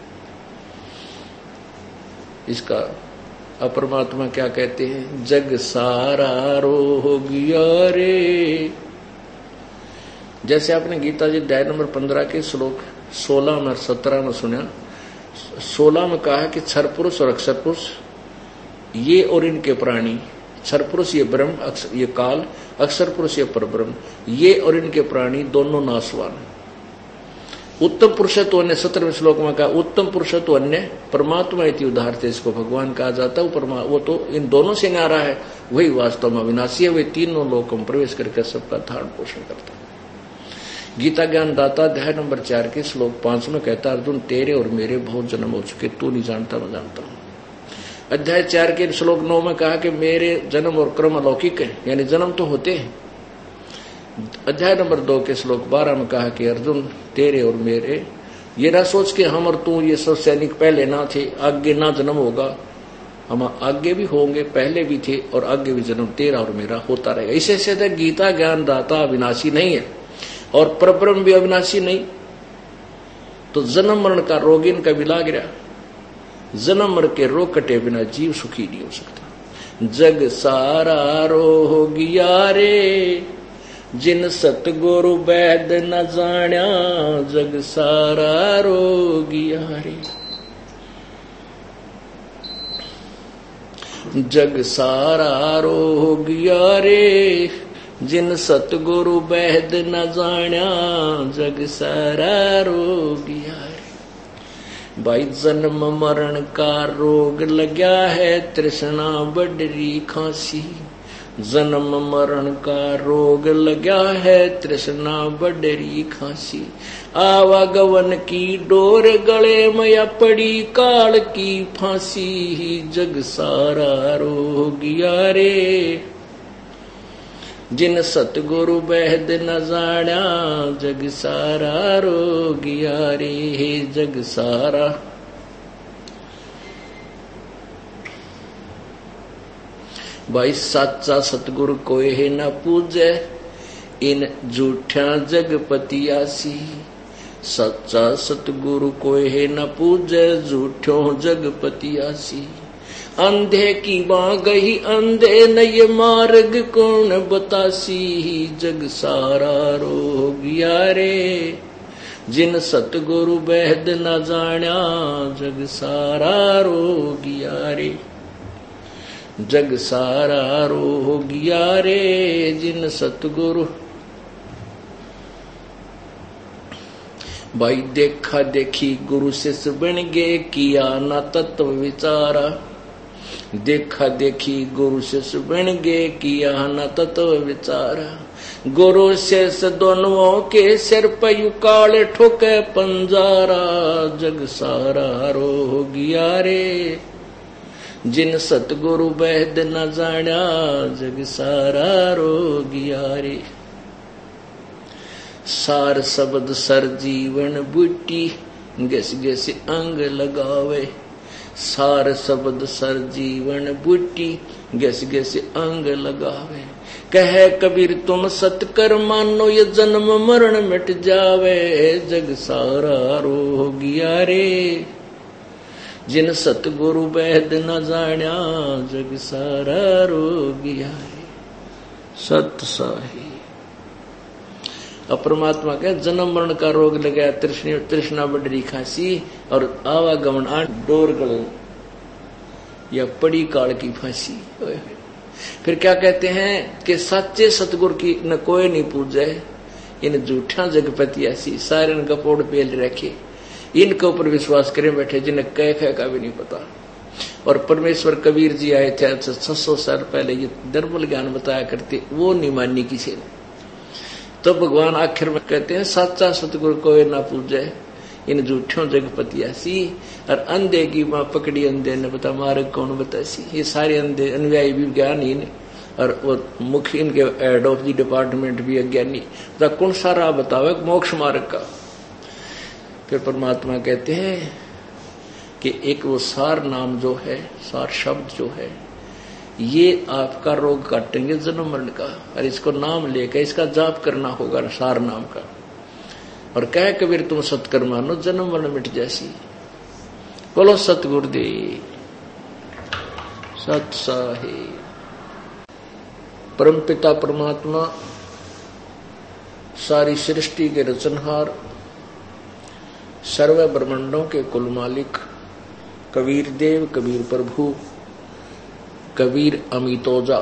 इसका अपरमात्मा क्या कहते हैं, जग सारा रोग रे। जैसे आपने गीता जी अध्याय नंबर 15 के श्लोक 16 में 17 में सुना, 16 में कहा है कि क्षर पुरुष और अक्षर पुरुष ये और इनके प्राणी, क्षर पुरुष ये ब्रह्म, ये काल, अक्षर पुरुष ये परब्रह्म, ये और इनके प्राणी दोनों नाशवान है। उत्तम पुरुषत्व अन्य 17वें श्लोक में कहा, उत्तम पुरुषत्व अन्य परमात्मा इति उदाहरते, इसको भगवान कहा जाता है। वो तो इन दोनों से न्यारा है, वही वास्तव में अविनाशी है, वे तीनों लोकों में प्रवेश करके सबका धारण पोषण करता है। गीता ज्ञान दाता अध्याय नंबर 4 के श्लोक 5 में कहता, अर्जुन तेरे और मेरे बहुत जन्म हो चुके, तू नहीं जानता मैं जानता हूं। अध्याय 4 के श्लोक 9 में कहा कि मेरे जन्म और क्रम अलौकिक है, यानी जन्म तो होते हैं। अध्याय नंबर 2 के श्लोक 12 में कहा कि अर्जुन तेरे और मेरे, ये ना सोच के हम और तू ये सब सैनिक पहले ना थे, आगे ना जन्म होगा, हम आगे भी होंगे, पहले भी थे और आगे भी जन्म तेरा और मेरा होता रहेगा। इसे से गीता ज्ञान दाता अविनाशी नहीं है और परब्रह्म भी अविनाशी नहीं, तो जन्म मरण का रोग इनका भी लाग रहा। जन्म मरण के रोग कटे बिना जीव सुखी नहीं हो सकता। जग सारा रोगिया रे, जिन सतगुरु वैद न जाण्या, जग सारा रोगिया रे। जग सारा रोगिया रे, जिन सतगुरु वैद न जाण्या, जग सारा रोगिया रे। भाई जन्म मरण का रोग लग्या है, तृष्णा बढ़री खांसी। जन्म मरण का रोग लग्या है, तृष्णा बढ़री खांसी। आवागवन की डोर गले में पड़ी, काल की फांसी। जग सारा रोगिया रे, जिन सतगुरु वैद न जाण्या, जग सारा रोगिया रे। जग सारा भाई साचा सतगुरु कोई है न पूजे, इन झूठा जगपतियासी। सच्चा सतगुरु कोई है न पूजे, झूठों जगपतियासी। अंधे की बाँ गई अंधे न ये मार्ग कौन बतासी। जग सारा रोगिया रे, जिन सतगुरु वैद न जाण्या, जग सारा रोगिया रे। जग सारा रोगिया रे, जिन सतगुरु। भाई देखा देखी गुरु शिष्य बन गए, किया न तत्व विचारा। देखा देखी गुरु शिष्य बन गए, किया न तत्व विचारा। गुरु शिष्य दोनों के सिर पर युकाल ठोके पंजारा। जग सारा रोगिया रे, जिन सतगुरु वैद न जाण्या, जग सारा रोगिया रे। सार शब्द सर जीवन बूटी, घस घस अंग लगावे। सार शब्द सर जीवन बूटी, घस घस अंग लगावे। कहे कबीर तुम सतकर मानो, ये जन्म मरण मिट जावे। जग सारा रोगिया रे, जिन सतगुरु वैद न जाण्या, जग सारा रोगिया रे। सत साही अपरमात्मा के जन्म मरण का रोग लगा, तृष्णा बढ़री खांसी और आवागमन डोर गले या पड़ी काल की फांसी। फिर क्या कहते हैं कि सच्चे सतगुरु की न कोई नहीं पूजे, इन झूठा जगपति ऐसी सारे गपोड़ पेल रखे। इनके ऊपर विश्वास करें बैठे जिन्हें कह का भी नहीं पता। और परमेश्वर कबीर जी आए थे 600 साल पहले, ये निर्मल ज्ञान बताया करते, वो नहीं माननी किसी ने। तो भगवान आखिर में कहते हैं सच्चा सतगुरु कोई ना पूजे, इन झूठों जगपति ऐसी। और अंधे की मां पकड़ी, अंधे ने बता मार्ग कौन बतासी। ये सारे अंधे अनुयायी भी ज्ञानहीन, और वो मुख्य इनके हेड ऑफ द डिपार्टमेंट भी अज्ञानी। तो कौन सा राह बतावे मोक्ष मार्ग का। फिर परमात्मा कहते हैं कि एक वो सार नाम जो है, सार शब्द जो है, ये आपका रोग काटेंगे जन्म मरण का। और इसको नाम लेकर इसका जाप करना होगा सार नाम का। और कह कबीर तुम सत्कर्म मानो जन्म मरण मिट जैसी। बोलो सतगुरुदेव सत साहिब। परमपिता परमात्मा सारी सृष्टि के रचनहार, सर्व ब्रह्मांडों के कुल मालिक, कबीर देव, कबीर प्रभु, कबीर अमितोजा,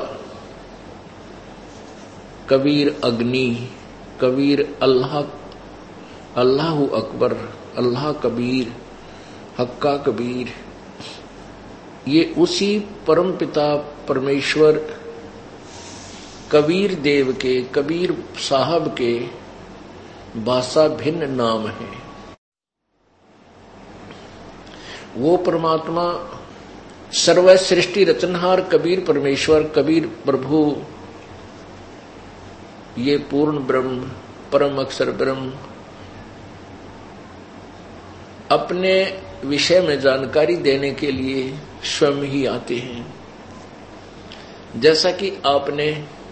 कबीर अग्नि, कबीर अल्लाह, अल्लाहु अकबर, अल्लाह कबीर, हक्का कबीर, ये उसी परम पिता परमेश्वर कबीर देव के, कबीर साहब के भाषा भिन्न नाम है। वो परमात्मा सर्व सृष्टि रचनहार कबीर परमेश्वर, कबीर प्रभु, ये पूर्ण ब्रह्म, परम अक्षर ब्रह्म अपने विषय में जानकारी देने के लिए स्वयं ही आते हैं। जैसा कि आपने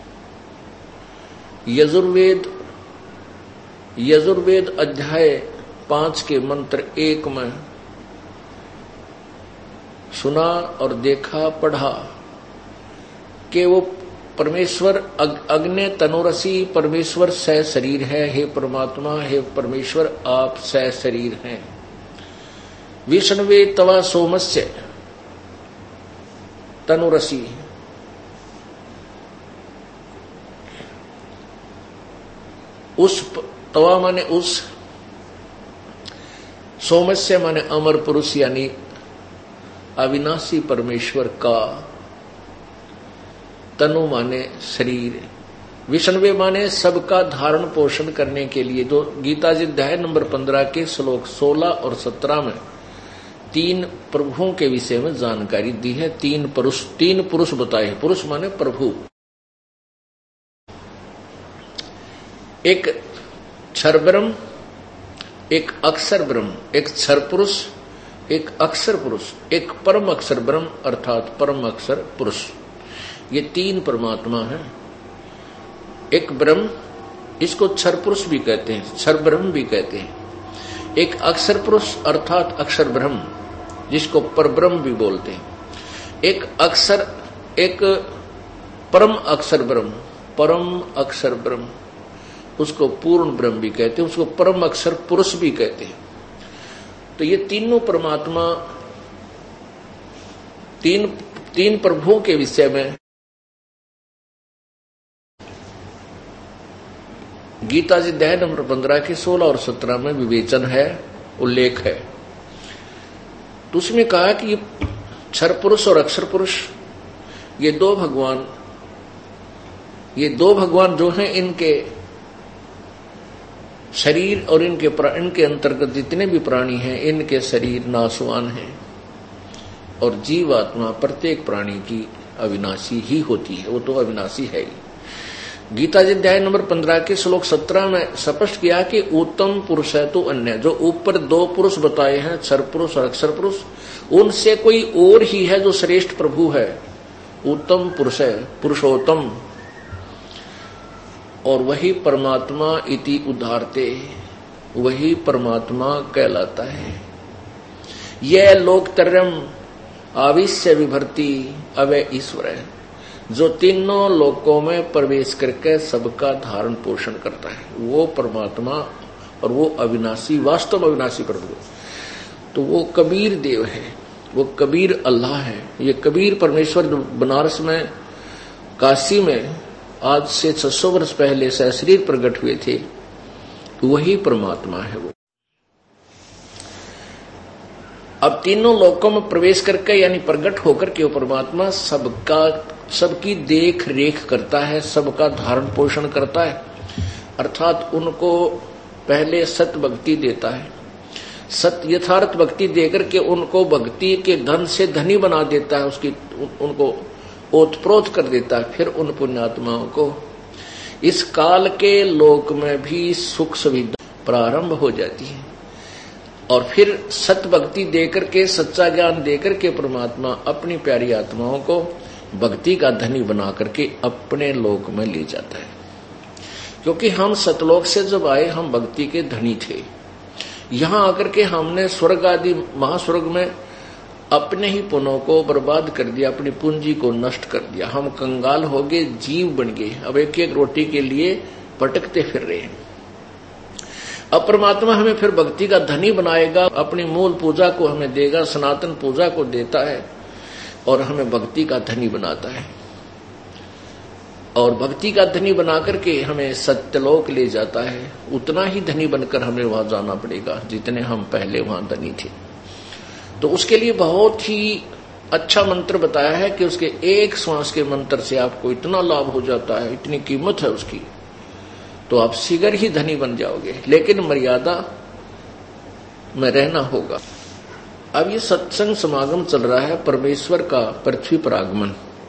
यजुर्वेद अध्याय 5 के मंत्र 1 में सुना और देखा, पढ़ा कि वो परमेश्वर अग्नि तनुरसी परमेश्वर सह शरीर है। हे परमात्मा, हे परमेश्वर, आप सह शरीर हैं। विष्णुवे तवा सोमस्य तनुरसी, उस तवा माने उस, सोमस्य माने अमर पुरुष यानी अविनाशी परमेश्वर का, तनु माने शरीर, विष्णुवे माने सबका धारण पोषण करने के लिए। जो गीता जी अध्याय नंबर 15 के श्लोक 16 और 17 में 3 प्रभुओं के विषय में जानकारी दी है। 3 पुरुष बताए हैं। पुरुष माने प्रभु। एक क्षर ब्रह्म, एक अक्षर ब्रह्म, एक क्षर पुरुष, एक अक्षर पुरुष, एक परम अक्षर ब्रह्म अर्थात परम अक्षर पुरुष। ये 3 परमात्मा हैं। एक ब्रह्म, इसको क्षर पुरुष भी कहते हैं, क्षर ब्रह्म भी कहते हैं। एक अक्षर पुरुष अर्थात अक्षर ब्रह्म, जिसको परब्रह्म भी बोलते हैं। एक अक्षर, एक परम अक्षर ब्रह्म, परम अक्षर ब्रह्म, उसको पूर्ण ब्रह्म भी कहते हैं, उसको परम अक्षर पुरुष भी कहते हैं। तो ये तीनों परमात्मा, तीन प्रभुओं के विषय में गीता जी अध्याय नंबर 15 के 16 और 17 में विवेचन है, उल्लेख है। तो उसमें कहा कि ये क्षर पुरुष और अक्षर पुरुष, ये दो भगवान जो हैं, इनके शरीर और इनके अंतर्गत जितने भी प्राणी हैं, इनके शरीर नाशवान हैं। और जीवात्मा प्रत्येक प्राणी की अविनाशी ही होती है, वो तो अविनाशी है ही। गीता जी अध्याय नंबर 15 के श्लोक 17 में स्पष्ट किया कि उत्तम पुरुष है तो अन्य। जो ऊपर 2 पुरुष बताए हैं, क्षर पुरुष और अक्षर पुरुष, उनसे कोई और ही है जो श्रेष्ठ प्रभु है, उत्तम पुरुष है, पुरुषोत्तम। और वही परमात्मा इति उद्धारते, वही परमात्मा कहलाता है। यह लोकत्रयम् आविश्य विभर्ति अवय ईश्वर है, जो तीनों लोकों में प्रवेश करके सबका धारण पोषण करता है, वो परमात्मा। और वो अविनाशी, वास्तव अविनाशी प्रभु। तो वो कबीर देव है, वो कबीर अल्लाह है। ये कबीर परमेश्वर बनारस में, काशी में आज से 600 वर्ष पहले सशरीर प्रकट हुए थे, वही परमात्मा है वो। अब तीनों लोकों में प्रवेश करके यानी प्रकट होकर के वो परमात्मा सबकी देख रेख करता है, सबका धारण पोषण करता है। अर्थात उनको पहले सत भक्ति देता है, सत यथार्थ भक्ति देकर के उनको भक्ति के धन से धनी बना देता है, उनको ओतप्रोत कर देता है। फिर उन पुण्यात्माओं को इस काल के लोक में भी सुख सुविधा प्रारंभ हो जाती है। और फिर सत भक्ति देकर के, सच्चा ज्ञान देकर के परमात्मा अपनी प्यारी आत्माओं को भक्ति का धनी बना करके अपने लोक में ले जाता है। क्योंकि हम सतलोक से जब आए हम भक्ति के धनी थे, यहां आकर के हमने स्वर्ग आदि महास्वर्ग में अपने ही पुण्यों को बर्बाद कर दिया, अपनी पूंजी को नष्ट कर दिया। हम कंगाल हो गए, जीव बन गए, अब एक एक रोटी के लिए भटकते फिर रहे हैं। अब परमात्मा हमें फिर भक्ति का धनी बनाएगा, अपनी मूल पूजा को हमें देगा, सनातन पूजा को देता है और हमें भक्ति का धनी बनाता है। और भक्ति का धनी बना करके हमें सत्यलोक ले जाता है। उतना ही धनी बनकर हमें वहां जाना पड़ेगा जितने हम पहले वहां धनी थे। तो उसके लिए बहुत ही अच्छा मंत्र बताया है कि उसके एक श्वास के मंत्र से आपको इतना लाभ हो जाता है, इतनी कीमत है उसकी, तो आप शीघ्र ही धनी बन जाओगे। लेकिन मर्यादा में रहना होगा। अब ये सत्संग समागम चल रहा है, परमेश्वर का पृथ्वी पर आगमन।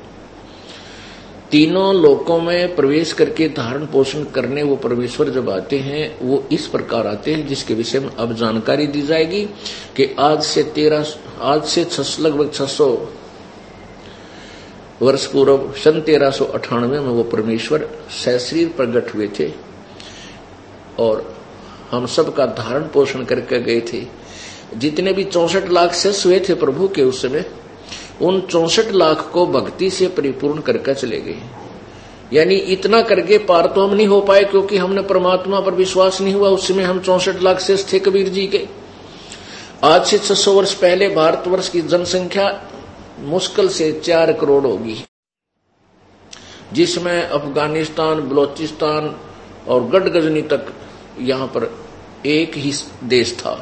तीनों लोकों में प्रवेश करके धारण पोषण करने वो परमेश्वर जब आते हैं वो इस प्रकार आते हैं, जिसके विषय में अब जानकारी दी जाएगी कि आज से लगभग 600 वर्ष पूर्व सन 1398 में वो परमेश्वर सशरीर प्रकट हुए थे और हम सब का धारण पोषण करके गए थे। जितने भी 64 लाख शिष्य हुए थे प्रभु के उस समय, उन 64 लाख को भक्ति से परिपूर्ण करके चले गए। यानी इतना करके पार तो हम नहीं हो पाए, क्योंकि हमने परमात्मा पर विश्वास नहीं हुआ। उस समय हम 64 लाख शिष्य थे कबीर जी के। आज से 600 वर्ष पहले भारतवर्ष की जनसंख्या मुश्किल से 4 करोड़ होगी, जिसमें अफगानिस्तान, बलोचिस्तान और गढ़गजनी तक यहां पर एक ही देश था।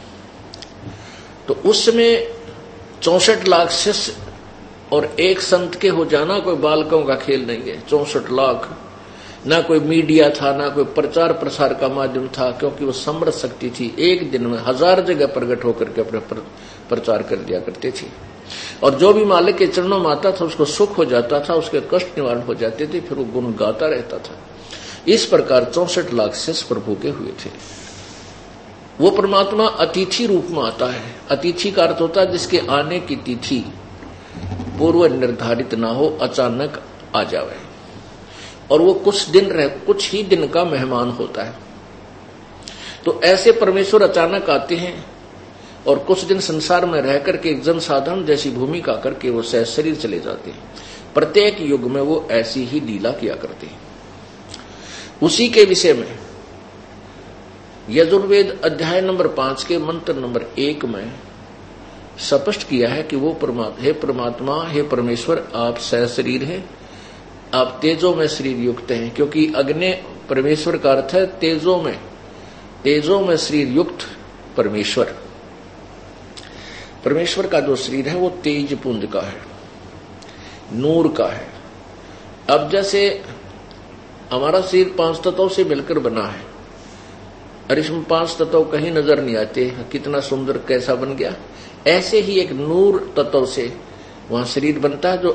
तो उस समय 64 लाख शिष्य और एक संत के हो जाना कोई बालकों का खेल नहीं है। 64 लाख, ना कोई मीडिया था, ना कोई प्रचार प्रसार का माध्यम था, क्योंकि वो समृद्ध शक्ति थी। एक दिन में 1000 जगह प्रकट होकर के अपने प्रचार कर दिया करते थे। और जो भी मालिक के चरणों में आता था उसको सुख हो जाता था, उसके कष्ट निवारण हो जाते थे, फिर वो गुण गाता रहता था। इस प्रकार 64 लाख शिष्य प्रभु के हुए थे। वो परमात्मा अतिथि रूप में आता है। अतिथि का अर्थ होता है जिसके आने की तिथि पूर्व निर्धारित ना हो, अचानक आ जावे, और वो कुछ ही दिन का मेहमान होता है। तो ऐसे परमेश्वर अचानक आते हैं और कुछ दिन संसार में रह करके एक जन साधारण जैसी भूमिका करके वो सहशरीर चले जाते हैं। प्रत्येक युग में वो ऐसी ही लीला किया करते हैं। उसी के विषय में यजुर्वेद अध्याय नंबर 5 के मंत्र नंबर 1 में स्पष्ट किया है कि वो हे परमात्मा, हे परमेश्वर, आप सहशरीर हैं, आप तेजो में शरीर युक्त हैं। क्योंकि अग्नि परमेश्वर का अर्थ है तेजो में शरीर युक्त परमेश्वर। परमेश्वर का जो शरीर है वो तेज पुंज का है, नूर का है। अब जैसे हमारा शरीर 5 तत्वों से मिलकर बना है और इसमें 5 तत्व कहीं नजर नहीं आते, कितना सुंदर कैसा बन गया। ऐसे ही एक नूर तत्व से वहां शरीर बनता है जो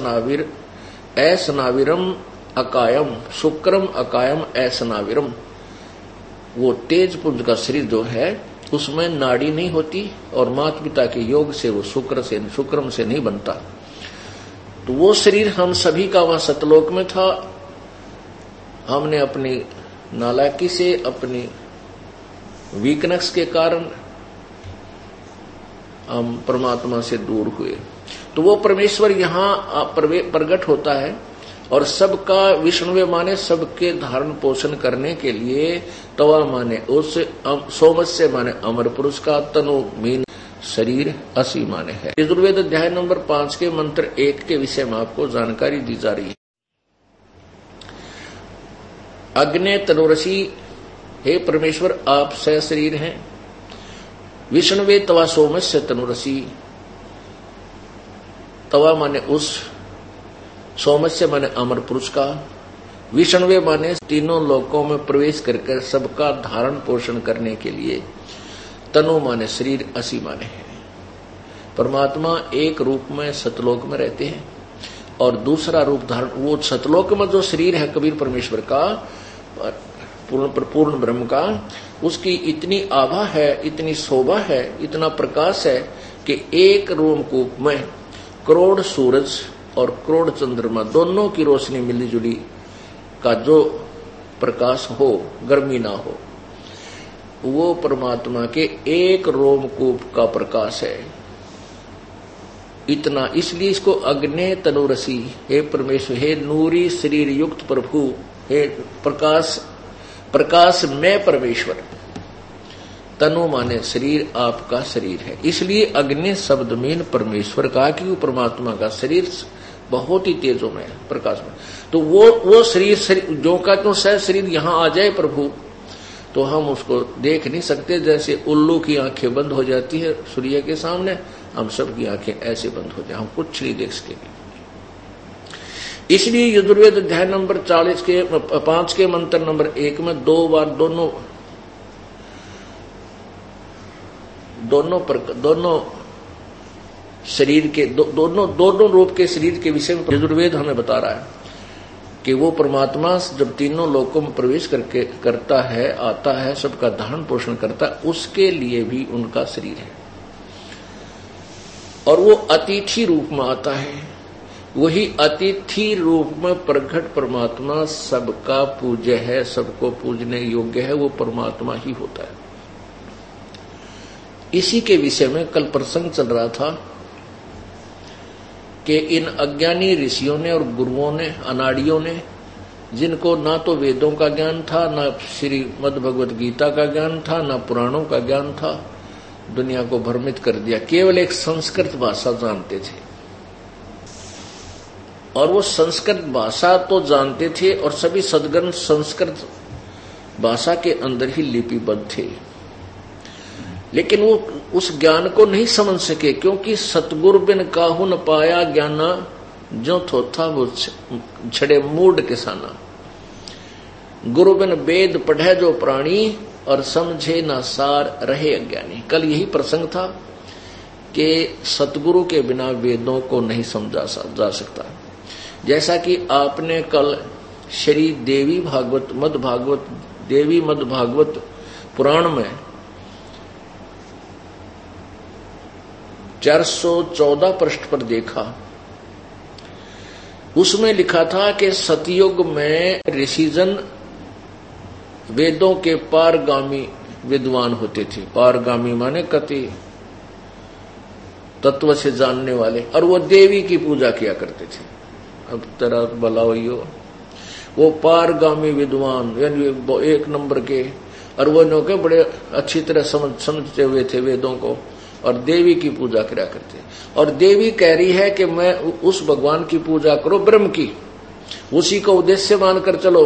असनाविरम अकायम, शुक्रम अकायम असनाविरम। वो तेज पुंज का शरीर जो है उसमें नाड़ी नहीं होती और माता पिता के योग से वो शुक्रम से नहीं बनता। तो वो शरीर हम सभी का वहां सतलोक में था। हमने अपनी नालायकी से, अपनी वीकनेस के कारण हम परमात्मा से दूर हुए। तो वो परमेश्वर यहाँ प्रकट होता है और सबका विष्णुवे माने सबके धारण पोषण करने के लिए तवा माने उस सोमस्य माने अमर पुरुष का, तनु मीन शरीर असी माने है। यजुर्वेद अध्याय नंबर 5 के मंत्र 1 के विषय में आपको जानकारी दी जा रही है। अग्नि तनुरसी, हे परमेश्वर आप सहशरीर हैं। विष्णुवे तवा सोमस्य तनुरसी, तवा माने उस, सोमस्य माने अमर पुरुष का, विष्णुवे माने तीनों लोकों में प्रवेश करके सबका धारण पोषण करने के लिए, तनु माने शरीर, असी माने है। परमात्मा एक रूप में सतलोक में रहते हैं और दूसरा रूप धारण, वो सतलोक में जो शरीर है कबीर परमेश्वर का, पूर्ण ब्रह्म का, उसकी इतनी आभा है, इतनी शोभा है, इतना प्रकाश है कि एक रोमकूप में करोड़ सूरज और करोड़ चंद्रमा दोनों की रोशनी मिली जुली का जो प्रकाश हो, गर्मी ना हो, वो परमात्मा के एक रोमकूप का प्रकाश है। इतना, इसलिए इसको अग्नि तनुरसी, हे परमेश्वर, हे नूरी शरीर युक्त प्रभु, हे प्रकाश, प्रकाश में परमेश्वर। तनु माने शरीर, आपका शरीर है, इसलिए अग्नि शब्द में परमेश्वर कहा कि वो परमात्मा का शरीर बहुत ही तेजोमय है, प्रकाश में। तो वो शरीर जो का क्यों सह शरीर यहां आ जाए प्रभु, तो हम उसको देख नहीं सकते। जैसे उल्लू की आंखें बंद हो जाती है सूर्य के सामने, हम सब की आंखें ऐसे बंद हो जाए, हम कुछ नहीं देख सकेंगे। इसलिए यजुर्वेद अध्याय नंबर 40 के 5 के मंत्र नंबर 1 में 2 बार दोनों शरीर के दोनों रूप के शरीर के विषय में यजुर्वेद हमें बता रहा है कि वो परमात्मा जब तीनों लोकों में प्रवेश करके करता है, आता है, सबका धारण पोषण करता है, उसके लिए भी उनका शरीर है। और वो अतिथि रूप में आता है, वही अतिथि रूप में प्रकट परमात्मा सबका पूज्य है, सबको पूजने योग्य है, वो परमात्मा ही होता है। इसी के विषय में कल प्रसंग चल रहा था कि इन अज्ञानी ऋषियों ने और गुरुओं ने, अनाड़ियों ने, जिनको ना तो वेदों का ज्ञान था, ना श्रीमद् भगवत गीता का ज्ञान था, ना पुराणों का ज्ञान था, दुनिया को भ्रमित कर दिया। केवल एक संस्कृत भाषा जानते थे, और वो संस्कृत भाषा तो जानते थे, और सभी सद्गुण संस्कृत भाषा के अंदर ही लिपिबद्ध थे, लेकिन वो उस ज्ञान को नहीं समझ सके, क्योंकि सतगुरु बिन काहू न पाया ज्ञाना, जो थोथा वो छड़े मूड किसाना। गुरु बिन वेद पढ़े जो प्राणी, और समझे ना सार रहे अज्ञानी। कल यही प्रसंग था कि सतगुरु के बिना वेदों को नहीं समझा जा सकता। जैसा कि आपने कल श्री देवी मद भागवत पुराण में 414 पृष्ठ पर देखा, उसमें लिखा था कि सतयुग में ऋषिजन वेदों के पारगामी विद्वान होते थे। पारगामी माने कति तत्व से जानने वाले, और वो देवी की पूजा किया करते थे। अब तेरा भला हो, वो पारगामी विद्वान यानी 1 नंबर के, और वो नो के बड़े अच्छी तरह समझते हुए थे वेदों को, और देवी की पूजा किया करते। और देवी कह रही है कि मैं उस भगवान की पूजा करो, ब्रह्म की, उसी को उद्देश्य मानकर चलो,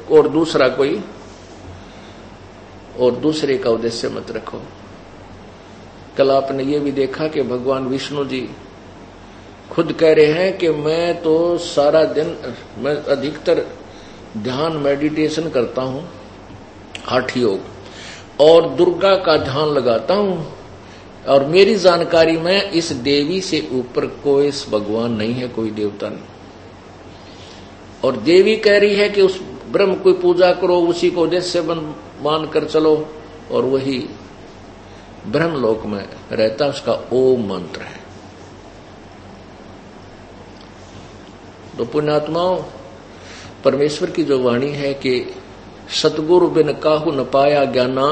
और दूसरे का उद्देश्य मत रखो। कल आपने ये भी देखा कि भगवान विष्णु जी खुद कह रहे हैं कि मैं तो सारा दिन, मैं अधिकतर ध्यान मेडिटेशन करता हूं, हठ योग, और दुर्गा का ध्यान लगाता हूं, और मेरी जानकारी में इस देवी से ऊपर कोई भगवान नहीं है, कोई देवता नहीं। और देवी कह रही है कि उस ब्रह्म की पूजा करो, उसी को उद्देश्य मान कर चलो, और वही ब्रह्म लोक में रहता, उसका ओम मंत्र है। तो पुण्यात्माओं, परमेश्वर की जो वाणी है कि सतगुरु बिन काहू न पाया ज्ञाना,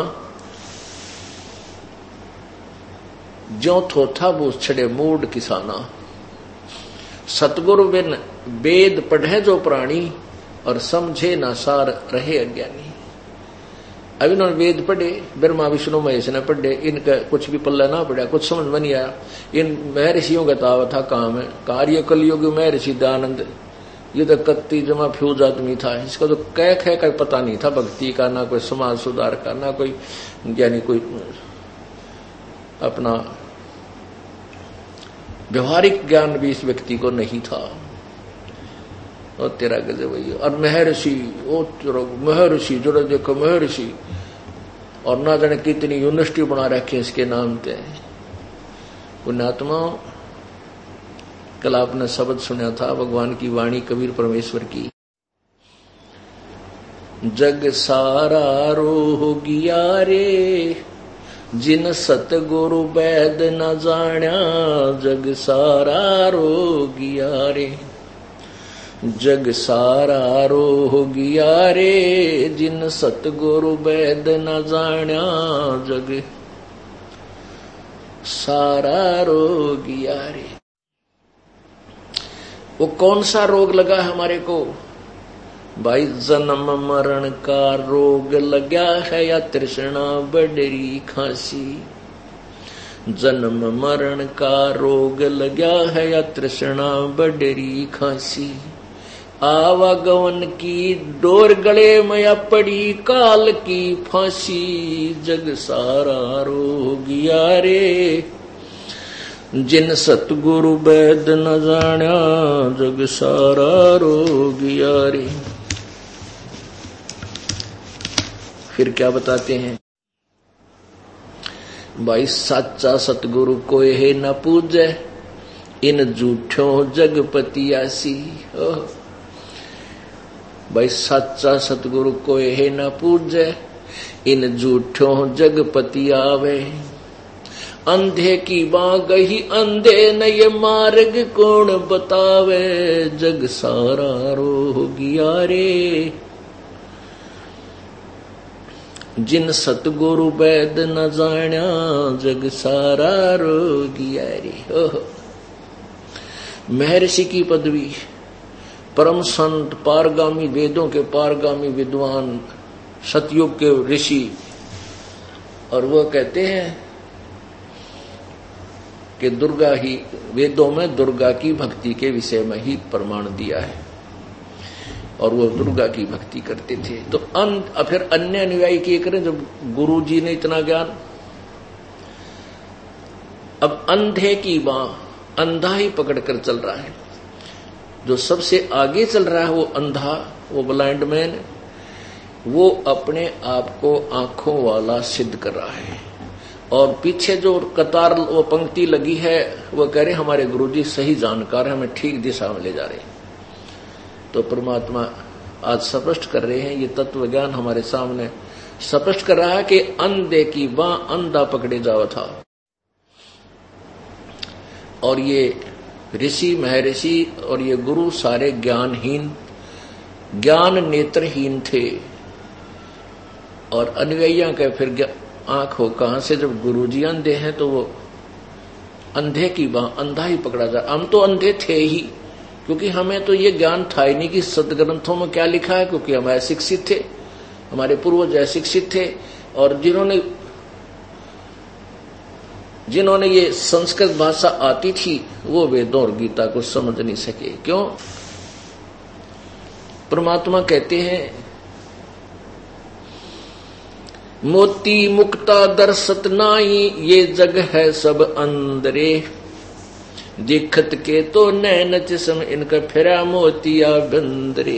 ज्यों थोथा वो छड़े मूड किसाना। सतगुरु बिन वेद पढ़े जो प्राणी, और समझे ना सार रहे अज्ञानी। अब इन्होंने वेद पढ़े, ब्रह्मा विष्णु महेश ने पढ़े, इनका कुछ भी पल्ला ना पड़ा, कुछ समझ में नहीं आया। इन महर्षियों का तावा था काम है, कार्य कलयुग महर्षि दयानंद, ये तो कत्ती जमा फ्यूज आदमी था, इसका तो कह का पता नहीं था भक्ति का, ना कोई समाज सुधार का, ना कोई यानी कोई अपना व्यवहारिक ज्ञान भी इस व्यक्ति को नहीं था। और तेरा गजब वही। और महर्षि, ओ महर्षि, जो देखो महर्षि, और ना जाने कितनी यूनिवर्सिटी बना रखी है इसके नाम पे। पुण्यात्मा, कल आपने शब्द सुना था भगवान की वाणी, कबीर परमेश्वर की, जग सारा रोगिया रे, जिन सतगुरु वैद न जाण्या, जग सारा रोगिया रे। जग सारा रोगिया रे, जिन सतगुरु वैद न जाण्या, जग सारा रोगिया रे। वो कौन सा रोग लगा हमारे को भाई? जन्म मरण का रोग लगा है या तृष्णा बडरी खांसी? जन्म मरण का रोग लगा है या तृष्णा बडरी खांसी? आवागमन की डोर गले में या पड़ी काल की फांसी, जग सारा रोगिया रे, जिन सतगुरु वैद न जाण्या, जग सारा रोगिया रे। फिर क्या बताते हैं भाई? साचा सतगुरु कोई है न पूजे, इन झूठों जगपति आसी। भाई साचा सतगुरु कोई है न पूजे, इन झूठों जगपति आवे। अंधे की बाँ गही अंधे न ये मार्ग कौन बतावे, जग सारा रोगिया रे, जिन सतगुरु वैद न जाण्या, जग सारा रोगिया रे। महर्षि की पदवी, परम संत, पारगामी, वेदों के पारगामी विद्वान, सतयुग के ऋषि, और वो कहते हैं कि दुर्गा ही, वेदों में दुर्गा की भक्ति के विषय में ही प्रमाण दिया है, और वो दुर्गा की भक्ति करते थे। तो फिर अन्य अनुयायी क्या करें जब गुरु जी ने इतना ज्ञान? अब अंधे की बाँ अंधा ही पकड़कर चल रहा है। जो सबसे आगे चल रहा है वो अंधा, वो ब्लाइंड मैन, वो अपने आप को आंखों वाला सिद्ध कर रहा है, और पीछे जो कतार वो पंक्ति लगी है वो कह रहे हमारे गुरुजी सही जानकार है, हमें ठीक दिशा में ले जा रहे हैं। तो परमात्मा आज स्पष्ट कर रहे हैं, ये तत्व ज्ञान हमारे सामने स्पष्ट कर रहा है कि अंधे की बाँ अंधा पकड़े जावा था। और ये ऋषि, महर्षि और ये गुरु सारे ज्ञानहीन, ज्ञान नेत्रहीन थे, और अनुयायियों के फिर आंख हो कहां से? जब गुरुजी अंधे हैं तो वो अंधे की बाँ अंधा ही पकड़ा जाए। हम तो अंधे थे ही, क्योंकि हमें तो ये ज्ञान था ही नहीं कि सदग्रंथों में क्या लिखा है, क्योंकि हम अशिक्षित थे, हमारे पूर्वज अशिक्षित थे, और जिन्होंने ये संस्कृत भाषा आती थी वो वेदों और गीता को समझ नहीं सके। क्यों? परमात्मा कहते हैं मोती मुक्ता दर्शत नाई, ये जग है सब अंदरे, दिखत के तो नैन जिस्म इनका फिरा मोतिया बंदरे।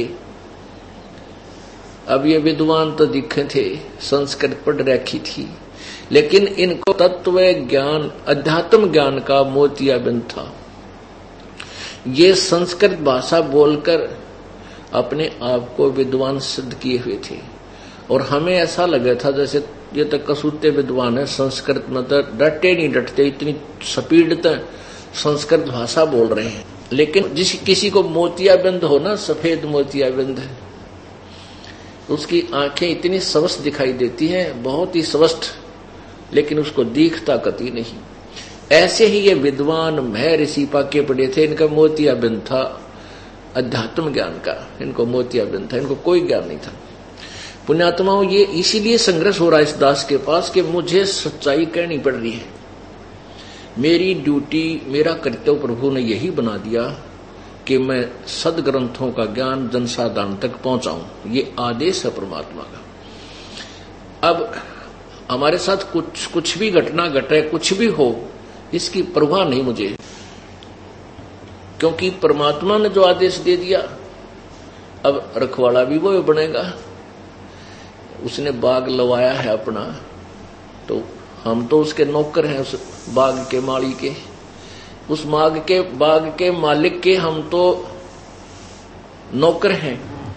अब ये विद्वान तो दिखे थे, संस्कृत पढ़ रखी थी, लेकिन इनको तत्व ज्ञान, अध्यात्म ज्ञान का मोतिया बिंद था। ये संस्कृत भाषा बोलकर अपने आप को विद्वान सिद्ध किए हुए थे, और हमें ऐसा लगा था जैसे ये तो कसूते विद्वान है, संस्कृत में तो डटे नहीं डटते, इतनी स्पीड तक संस्कृत भाषा बोल रहे हैं। लेकिन किसी को मोतियाबिंद हो ना, सफेद मोतियाबिंद, उसकी आंखें इतनी स्वस्थ दिखाई देती हैं, बहुत ही स्वस्थ, लेकिन उसको दिखता कति नहीं। ऐसे ही ये विद्वान महर्षि पाके पड़े थे, इनका मोतियाबिंद था अध्यात्म ज्ञान का, इनको मोतियाबिंद था, इनको कोई ज्ञान नहीं था। पुण्यात्माओं, ये इसीलिए संघर्ष हो रहा है इस दास के पास कि मुझे सच्चाई कहनी पड़ रही है, मेरी ड्यूटी, मेरा कर्तव्य प्रभु ने यही बना दिया कि मैं सदग्रंथों का ज्ञान जनसाधारण तक पहुंचाऊं। ये आदेश है परमात्मा का। अब हमारे साथ कुछ भी घटना घटे, कुछ भी हो, इसकी परवाह नहीं मुझे, क्योंकि परमात्मा ने जो आदेश दे दिया, अब रखवाला भी वो बनेगा। उसने बाग लवाया है अपना, तो हम तो उसके नौकर हैं, उस बाग के माली के, उस बाग के मालिक के हम तो नौकर हैं।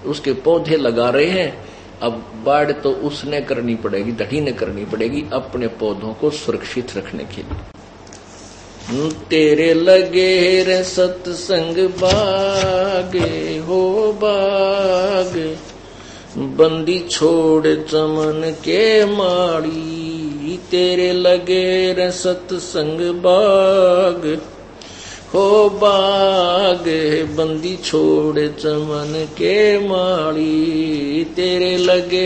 उसके पौधे लगा रहे हैं। अब बाढ़ तो उसने करनी पड़ेगी, धड़ी ने करनी पड़ेगी अपने पौधों को सुरक्षित रखने के लिए। तेरे लगे रे सत्संग बागे हो बाग, बंदी छोड़ चमन के माड़ी। तेरे लगे रे सत्संग बाग हो बाग, बंदी छोड़ चमन के माड़ी। तेरे लगे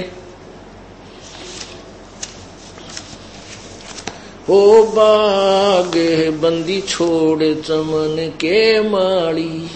हो बाग, बंदी छोड़ चमन के माड़ी।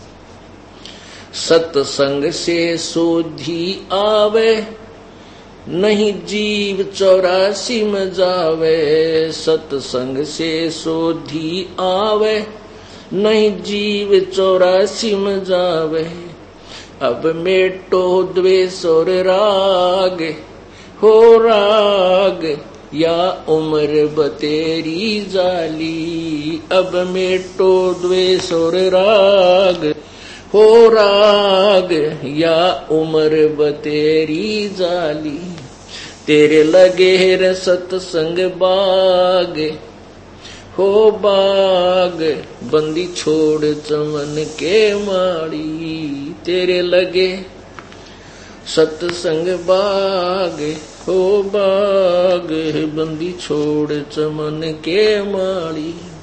सत्संग से सोधी आवे, नहीं जीव 84 में जावे। सत्संग से सोधी आवे, नहीं जीव 84 में जावे। अब मेटो द्वेष और राग हो राग, या उम्र बतेरी जाली। अब मेटो द्वेष और राग हो राग, या उम्र बतेरी जाली। तेरे लगे रे सत्संग बाग हो बाग, बंदी छोड़ चमन के माड़ी। तेरे लगे सत्संग बाग हो बाग, बंदी छोड़ चमन के माड़ी।